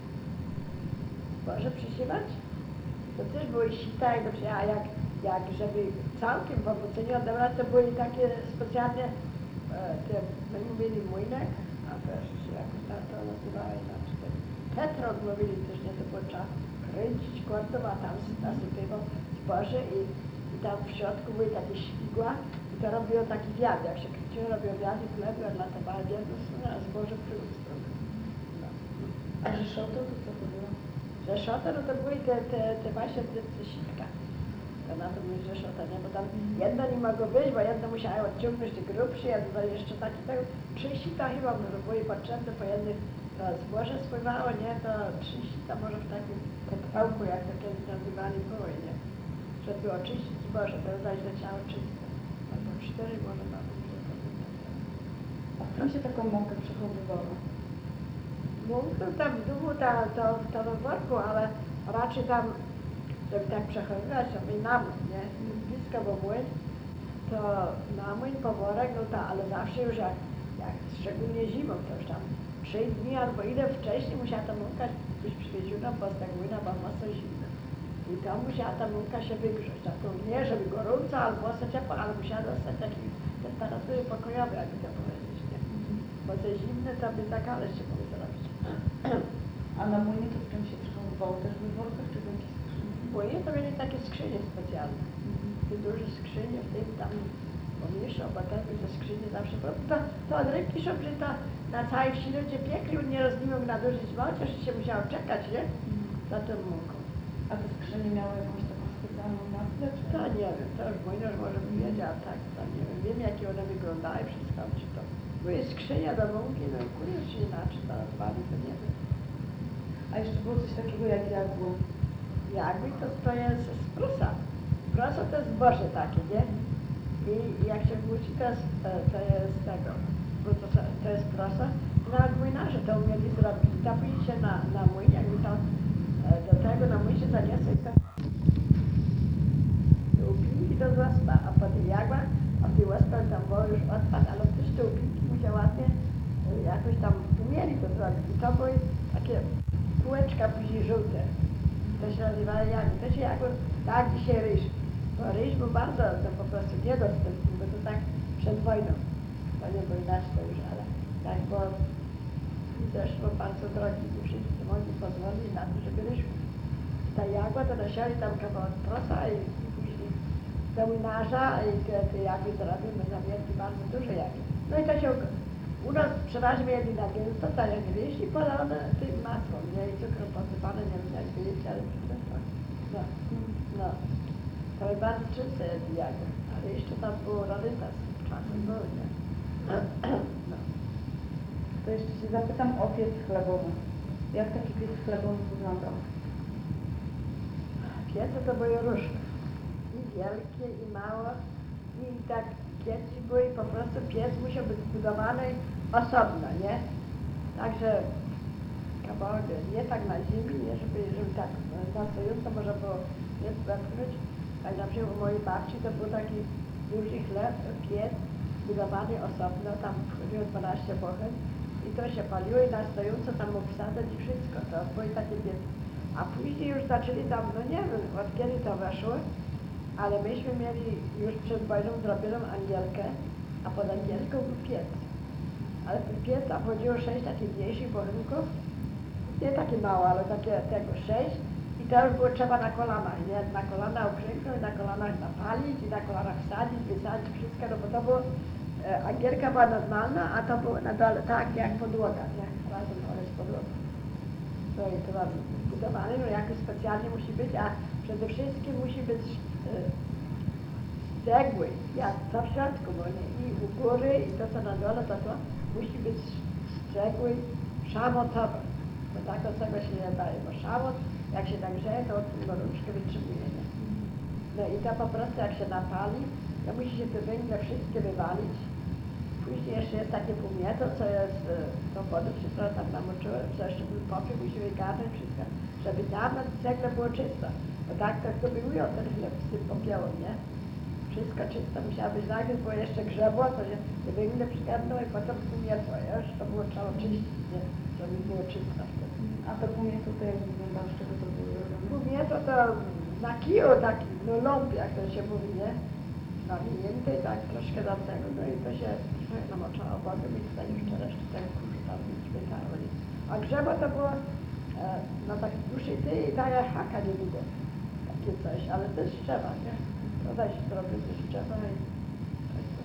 Może przysiewać? To też były sita, jak, a jak, jak żeby całkiem w owoconie odebrać, to były takie specjalne, e, te, my mówili młynek, a też jak to, to nazywało inaczej. Tetron mówili też, nie, to było trzeba kręcić kordem, a tam nasypywał zboże i, i tam w środku były takie śmigła i to robiło taki wiatr, jak się kręciło, robiło wiatr i chleb, odlatywało w jedną stronę, a zboże w drugą stronę. No. A rzeszoto to co to było? Rzeszota, no to były te, te, te właśnie te, te sitka. To na to były rzeszota, nie? Bo tam jedno nie mogło być, bo jedno musiało odciągnąć te grubsze, jedno jeszcze taki, tak, trzy sita chyba może były potrzebne, po jednych to zboże spływało, nie? To trzy sita może w takim pełku, jak to kiedyś nazywali, były, nie? Żeby oczyścić zboże, to dać leciało czyste. Albo cztery może nawet, nie pamiętam. A w czym się taką mąkę przechowywało? Mógł tam w dół to, to, to w worku, ale raczej tam, żeby tak przechowywać, to mi na młyn, nie? Blisko bo młyn, to na młyn po worek, no to, ale zawsze już jak, jak szczególnie zimą, to już tam trzy dni albo ile wcześniej musiała ta mąka być przywieziona, bo z tego młyna była mocno zimna. I to musiała ta mąka się wygrzać, tak nie, żeby gorąco albo mocno ciepło, ale musiała dostać takiej temperatury pokojowej, jakby to powiedzieć, nie? Bo te zimne to by tak, ale się mogły zrobić. A na młynie to w czym się przechowywało? Też w workach czy w jakichś skrzyniach? Młynie to mieli takie skrzynie specjalne. Te duże skrzynie, w tym tam pomniejsze obatelki, te skrzynie zawsze, bo to, to od rybki szło, że to na całej wsi ludzie piekli, nieraz nie mógł nadużyć mocy, że się musiało czekać, nie? Za tą mąką. A te skrzynie miały jakąś taką specjalną nazwę? Czy... To nie wiem, to już młynarz może by wiedział, tak, to nie wiem. Wiem, jakie one wyglądały, wszystko, czy to były skrzynia do mąki, no kurde, czy inaczej to nazwali, to nie wiem. A jeszcze było coś takiego jak jagło. Jakby to, to jest z prosa. Prosa to jest zboże takie, nie? I jak się wróci, to jest, to, to jest tego, bo to, to jest prosa. Nawet młynarze to umieli zrobić. Tapili się na, na młyn, jakby tam e, do tego na młyn się zaniosły i to te upinki do złaspa, a po tych jagłach, a w tych łaspach tam było już odpad, ale też te upinki musiał ładnie e, jakoś tam umieli to zrobić. I to były takie kółeczka później żółte. To się nazywało jagły. To się jagło, tak dzisiaj ryż. Bo ryż był bardzo to po prostu niedostępny, bo to tak przed wojną. To nie było inaczej to już, ale tak, bo zeszło bardzo drogi, nie wszyscy mogli pozwolić na to, żeby ryż. Ta jagła to nasiali tam kawałek prosa i, i później do młynarza i te, te jagły to robimy na wielki, bardzo duże jagły. No i to się u nas przeważnie mieli na gęsto, tak jak ryż i podane tym masłem, nie? I cukrem posypane, nie wiem jak wiecie, ale to no, no. To jest bardzo czyste jagły, ale jeszcze tam było rarytas, czasem było, nie? No. To jeszcze się zapytam o piec chlebowy. Jak taki piec chlebowy wyglądał? Piece to były różne. I wielkie, i małe. I tak kiedyś były po prostu piec musiał być zbudowany osobno, nie? Także kawałek, nie tak na ziemi, nie żeby, żeby tak na stojąco można było nie wepchnąć. Tak na przykład u mojej babci to był taki duży chleb, piec zbudowany osobno, tam wchodziło dwanaście bochen i to się paliło i na stojąco tam obsadzać i wszystko. To były takie piec. A później już zaczęli tam, no nie wiem, od kiedy to weszło, ale myśmy mieli już przed wojną zrobioną angielkę, a pod angielką był piec. Ale ten piec tam chodziło sześć takich mniejszych bochynków, nie takie małe, ale takie tego sześć i to już było trzeba na kolanach, nie? Na kolana uprzęgnąć, na kolanach napalić i na kolanach wsadzić, wysadzić wszystko, no bo to było, e, angielka była normalna, a to było na dole tak jak podłoga, nie? Razem ale z podłogą. No i to mam zbudowane, no jakoś specjalnie musi być, a przede wszystkim musi być e, cegły, jak to w środku, bo nie, i u góry, i to co na dole, to to musi być z cegły szamotowe. To tak od tego się nie daje, bo szamot, jak się tak grzeje, to gorączkę wytrzymuje. Nie? No i to po prostu jak się napali, to musi się te węgle wszystkie wywalić. Później jeszcze jest takie pumieto, co jest, tą wodę się trochę tam namoczyło, co jeszcze był popiół, musi wygarnąć wszystko, żeby tam na cegle było czysto. Bo tak to kto by ujął ten chleb z tym popiołem, nie? Wszystko czysto musiało być, najpierw było jeszcze grzebło, to się węgle przygarnął i potem półmietło, już to było trzeba czyścić, nie? Żeby było czysto wtedy. A to później tutaj jak wyglądało, z czego to było robione? Półmietło to na kiju taki, no ląb, jak to się mówi, nie? Nawinięty, tak troszkę do tego, no i to się trochę namoczało Bogiem i tutaj jeszcze resztę tego kurzu tam wypytało. A grzebo to było e, na taki dłuższy ty i tak jak haka nie widać. Takie coś, ale to jest drzewa, nie? To da się zrobić z drzewa i tak to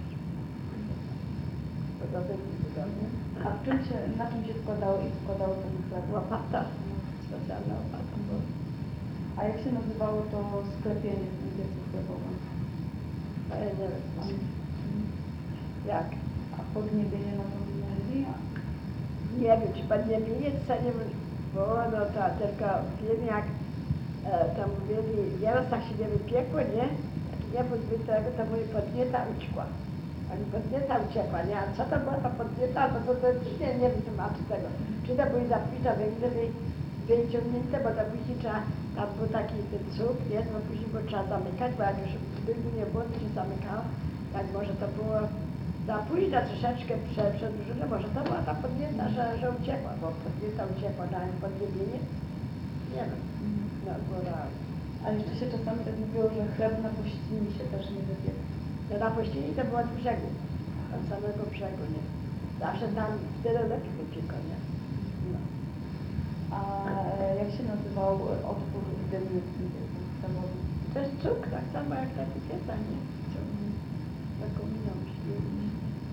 to do tego wygodnie. A w czym się, na czym się składało i składało ten chleb? Łopata, specjalna łopata była. A jak się nazywało to sklepienie w tym piecu chlebowym? A ja nie wiem. Jak? A podniebienie na to mówili? Nie wiem, czy podniebienie, co nie było, no to tylko wiem jak e, tam mówili, nieraz tak się nie wypiekło, nie? Jak nie podbitego, to mój podnieta uciekła. Oni podnieta uciekła, nie? A co to była ta podnieta, to to, to też nie, nie wytłumaczy tego. Czy to były zapita węgle wy, wyciągnięte, bo to później trzeba, tam był taki ten cuk, nie? To później było trzeba zamykać, bo jak już węglu nie było, to się zamykało. Tak może to było za późno troszeczkę prze, przedłużone, może to była ta podnieta, że, że uciekła, bo podnieta uciekła, dałem podniebienie. Nie wiem, no góra. A jeszcze się czasami tak mówiło, że chleb na pościni się też nie wypiekł. No na pościni to było od brzegu, od samego brzegu, nie? Zawsze tam tyle lepiej wypiekło, nie? No. A jak się nazywał otwór dymny w tym piecu chlebowym? To jest cuk, tak samo jak taki piesa, nie? Cuk. Taką miną śmierć.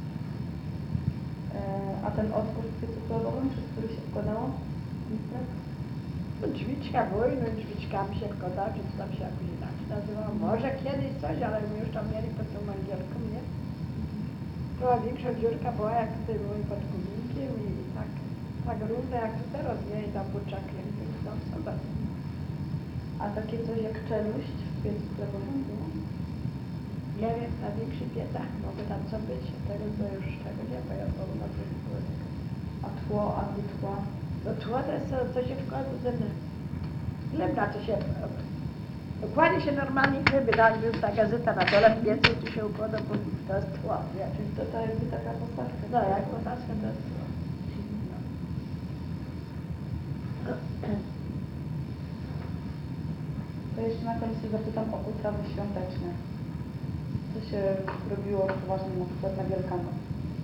E, a ten otwór w piecu chlebowym, przez który się wkładało? Tak? No drzwiczka były, no i drzwiczkami się wkładało, czy to tam się jakoś inaczej nazywało. Może kiedyś coś, ale my już tam mieli pod tą angielką, nie? Była większa dziurka była jak tutaj były pod kominkiem i tak, tak równe jak tu teraz, nie? I tam buczak, jak tam sobie. A takie coś jak czeluść w piecu chlebowym było? Nie wiem, na większych piecach mogę tam co być, tego to już tego nie wiem, ja to na to nie było tego. A tło, a tła? No tło to jest co, co się wkłada ten chleb, na co się układa się normalnie chleby, tak, był ta gazeta na dole w piecu, tu się układa, bo to jest tło, nie? Czyli to, to jakby taka posadzka. No, jak posadzka to jest tło. No. To jeszcze na koniec się zapytam o uprawy świąteczne. Co się robiło przeważnie na przykład na Wielkanoc?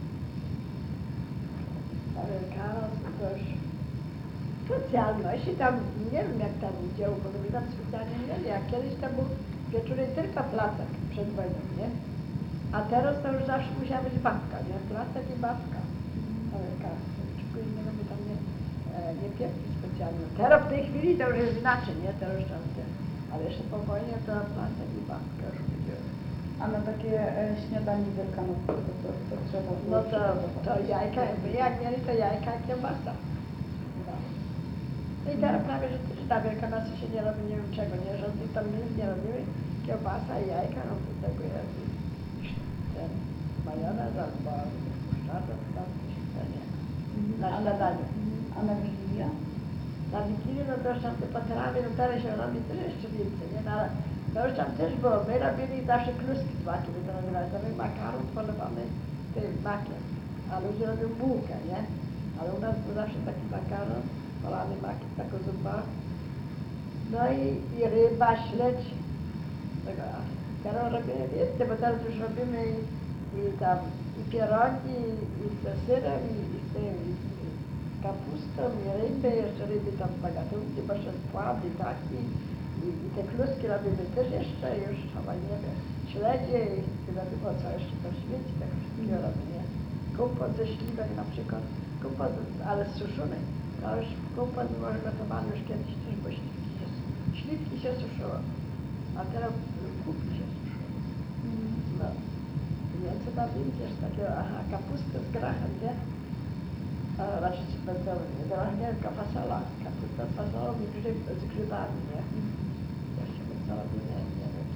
Na Wielkanoc to już specjalności tam, nie wiem jak tam działo, bo my tam specjalnie nie wiem, jak kiedyś tam był wieczorem tylko placek przed wojną, nie? A teraz to już zawsze musiała być babka, nie? Placek i babka na Wielkanoc. Czego innego by tam nie, e, nie piekli specjalnie. Teraz w tej chwili to już jest inaczej, nie? Teraz już tam te, ale jeszcze po wojnie to placek i babka już chodziły. A na takie e, śniadanie wielkanocne, to, to, to trzeba było No to, przygotować. to jajka, jakby jak mieli to jajka i kiełbasa. No. No i teraz prawie, że też na Wielkanocy się nie robi nie wiem czego, nie? Że oni tam nic nie robiły, kiełbasa i jajka, no do tego jest ten majonez albo musztarda, to tam coś nie. Na A śniadaniu. A na Wigilię? Na Wigilię, no to już tam te potrawy, no teraz się robi też jeszcze więcej, nie? No, ale to już tam też było, my robili zawsze kluski z makiem, my to nazywamy, to my makaron polewamy tym makiem, a ludzie robią bułkę, nie? Ale u nas był zawsze taki makaron, polany makiem, taką zupę. No i, i ryba, śledź, tego, a teraz robimy więcej, bo teraz już robimy i, i tam i pierogi, i ze syrem, i, i z tym, i, i kapustą, i ryby, jeszcze ryby tam bagatunki, bo jeszcze spłat i taki. I, I te kluski robimy też jeszcze, już chyba nie wiem, śledzie i chyba było co jeszcze po świecie, tak wszystkiego robimy. Kompot ze śliwek na przykład, kompot, ale z suszony. To już kompot był gotowany już kiedyś też, bo śliwki się, śliwki się suszyło, a teraz kubki się suszyło. No. Nie, co tam widzisz takiego, aha, kapustę z grachem, nie? A raczej z wędzowy, nie, nie wiem, fasola, kapusta z fasolą i grzyb, z grzybami, nie? Jeszcze fasola, nie, nie wiem.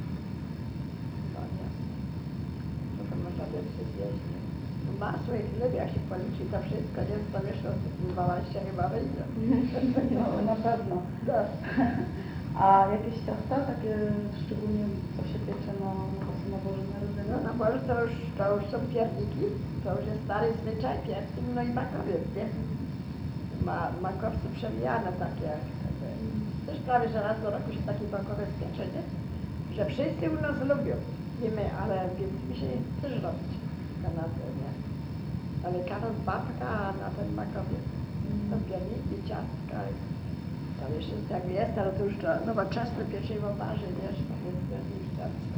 No nie. To to można więcej zjeść, nie? No masło i chleb, jak się policzy to wszystko, nie? To jeszcze dwanaście chyba wyjdzie. No, na pewno. No. A A jakieś ciasta, takie szczególnie co się piecze na, na właśnie na Boże Narodzenie? No na Boże to już, to już są pierniki, to już jest stary zwyczaj, piernik, no i makowiec, nie? Ma, makowce przewijane takie, takie. Też prawie, że raz do roku się taki makowiec piecze, nie? Że wszyscy u nas lubią, wiemy, ale więc mi się też robić kanapę, nie? Ale kanon babka na ten makowiec. To pierniki, ciastka, to jeszcze jak jest, ale to już to nowoczesne pieczywo waży, wiesz, to jest piernik, ciastko.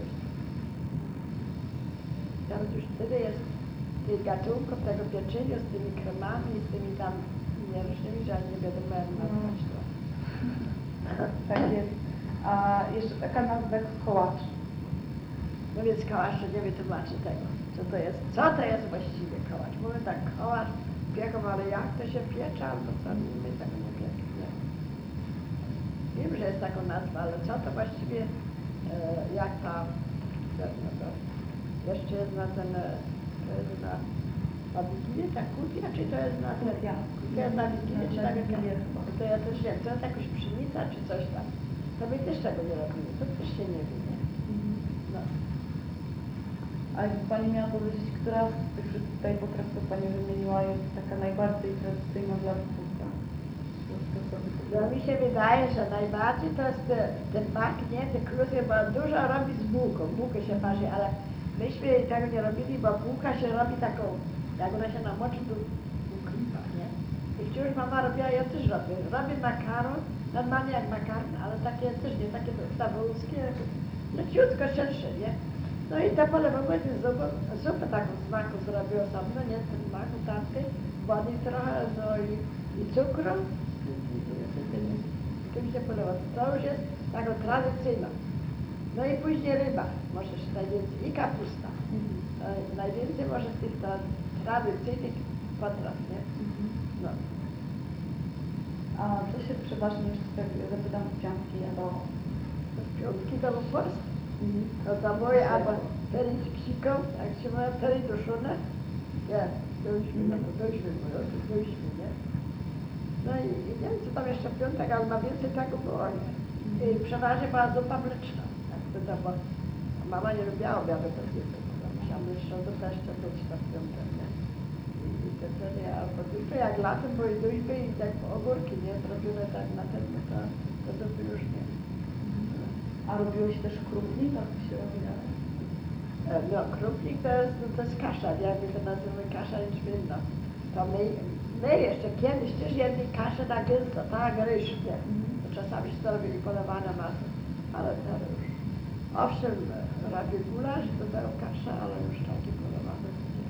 Teraz już tyle jest tych gatunków tego pieczenia z tymi kremami, z tymi tam nieróżnymi, że nie wiadomo jak nazwać to. Tak jest. A jeszcze taka nazwa jak kołacz. No więc kołacz to nie wytłumaczy tego, co to jest, co to jest właściwie kołacz. Mówię tak, kołacz pieką, ale jak to się piecze, albo co, my tego nie pieknie. Wiem, że jest taką nazwa, ale co to właściwie, e, jak ta, no to jeszcze jest na ten, e, to jest na, na Wigilię, ta kutia, czy to jest na ten, Kutia. kutia jest na Wigilię, czy Na tak jak Wigilię chyba. to ja też wiem, to jest jakaś pszenica, czy coś tam. To my też tego nie robimy, to też się nie wie, nie? No. A jakby Pani miała powiedzieć, która z tych wszystkich tutaj potraw, co Pani wymieniła, jest taka najbardziej tradycyjna dla Wschodka? No mi się wydaje, że najbardziej to jest te, ten mak, nie, te klusy, bo dużo robi z bułką, bułkę się parzy, ale myśmy tego nie robili, bo bułka się robi taką, jak ona się namoczy, to ukrywa, nie? I wciąż mama robiła, ja też robię, robię makaron, normalnie jak makaron, ale takie też nie, takie stawolskie, leciutko szersze, nie? No i ta polewamy zupę, zupę taką z maku zrobię osobno, nie, ten maku tamtej, wody trochę, no i, i cukru, tym się polewa. To już jest taka tradycyjna. No i później ryba, może się najwięcej, i kapusta. E, najwięcej może z tych tra tradycyjnych potraw, nie? No. A co się przeważnie, jeszcze tak zapytam, w piątki jadało? Z piątki to był forst. Mhm. No to moje, albo tery z ksiką, jak się ma tery duszone, nie, dojdźmy, no to dojdźmy, no to dojdźmy, nie? No i, i nie wiem, co tam jeszcze w piątek, ale na więcej tego było, nie? I przeważnie była zupa mleczna, jak to tam, bo mama nie lubiła obiadu bez zupy, bo musiała mleczną zupę jeszcze być na piątek, nie? I, i to wtedy, albo zupy jak latem były duźby i tak ogórki, nie? Zrobione tak na ten, to, to zupy już nie. A robiło się też krupnik, tak się robi dalej? E, No, krupnik to jest, to jest kasza, nie? Jak my to nazywamy kasza jęczmienna. To my, my jeszcze kiedyś też jedli kaszę na gęsto, tak, ryż, nie? To czasami się to robili polewane masy, ale teraz już. Owszem, robię gulasz, to dają kaszę, ale już takie polewane.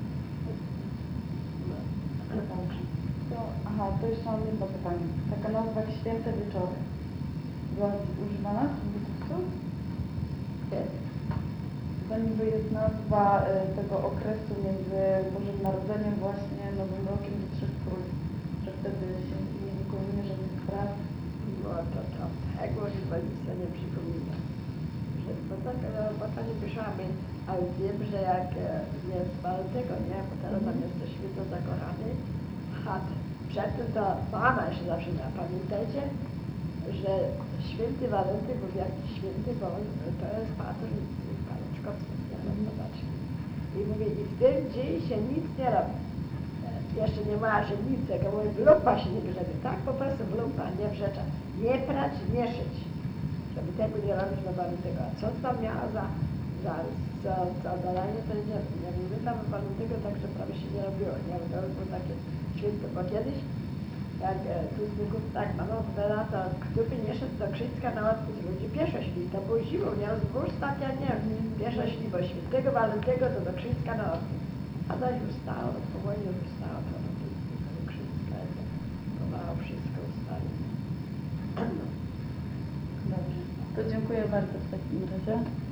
No. To, aha, to jeszcze mam jedno pytanie. Taka nazwa jak Święte Wieczory. Była używana w tym wykusku? Kiedy? To niby jest nazwa y, tego okresu między Bożym Narodzeniem właśnie Nowym Rokiem do Trzech Króli. Że wtedy się nie wykonuje żadnych prac. No to, to tego chyba nic sobie nie przypomina. Że, bo, tak, e, bo to nie piszemy, ale wiem, że jak e, jest Waltego, nie, bo teraz tam jesteśmy to zakochani, a przedtem to mama jeszcze zawsze miała, pamiętajcie, że święty Walenty był wielki święty, bo on, to jest patron paluczkowski, nie wiem, zobaczcie. I mówię, i w tym dzień się nic nie robi. E, Jeszcze nie ma, że nic, jak mówię, w lumpa się nie grzebie, tak po prostu w lumpa, nie w rzeczach. Nie prać, nie szyć, żeby tego nie robić na Walentego. A co tam miała za, za, za, za zadanie, to nie wiem. Jak mówię tam Walentego, także prawie się nie robiło, nie? Bo to było takie święto, bo kiedyś jak e, tu z Bogów tak mama wtedy, to kto by nie szedł do Krzycka na odpust, ludzie pieszo szli, to było zimą, nie? Z gór tak jak nie wiem, pieszo szli, bo świętego Walentego to do Krzycka na odpust. A zaś ustało, po wojnie już ustało, to do, do Krzycka, to mało wszystko ustali. Dobrze. To dziękuję bardzo w takim razie.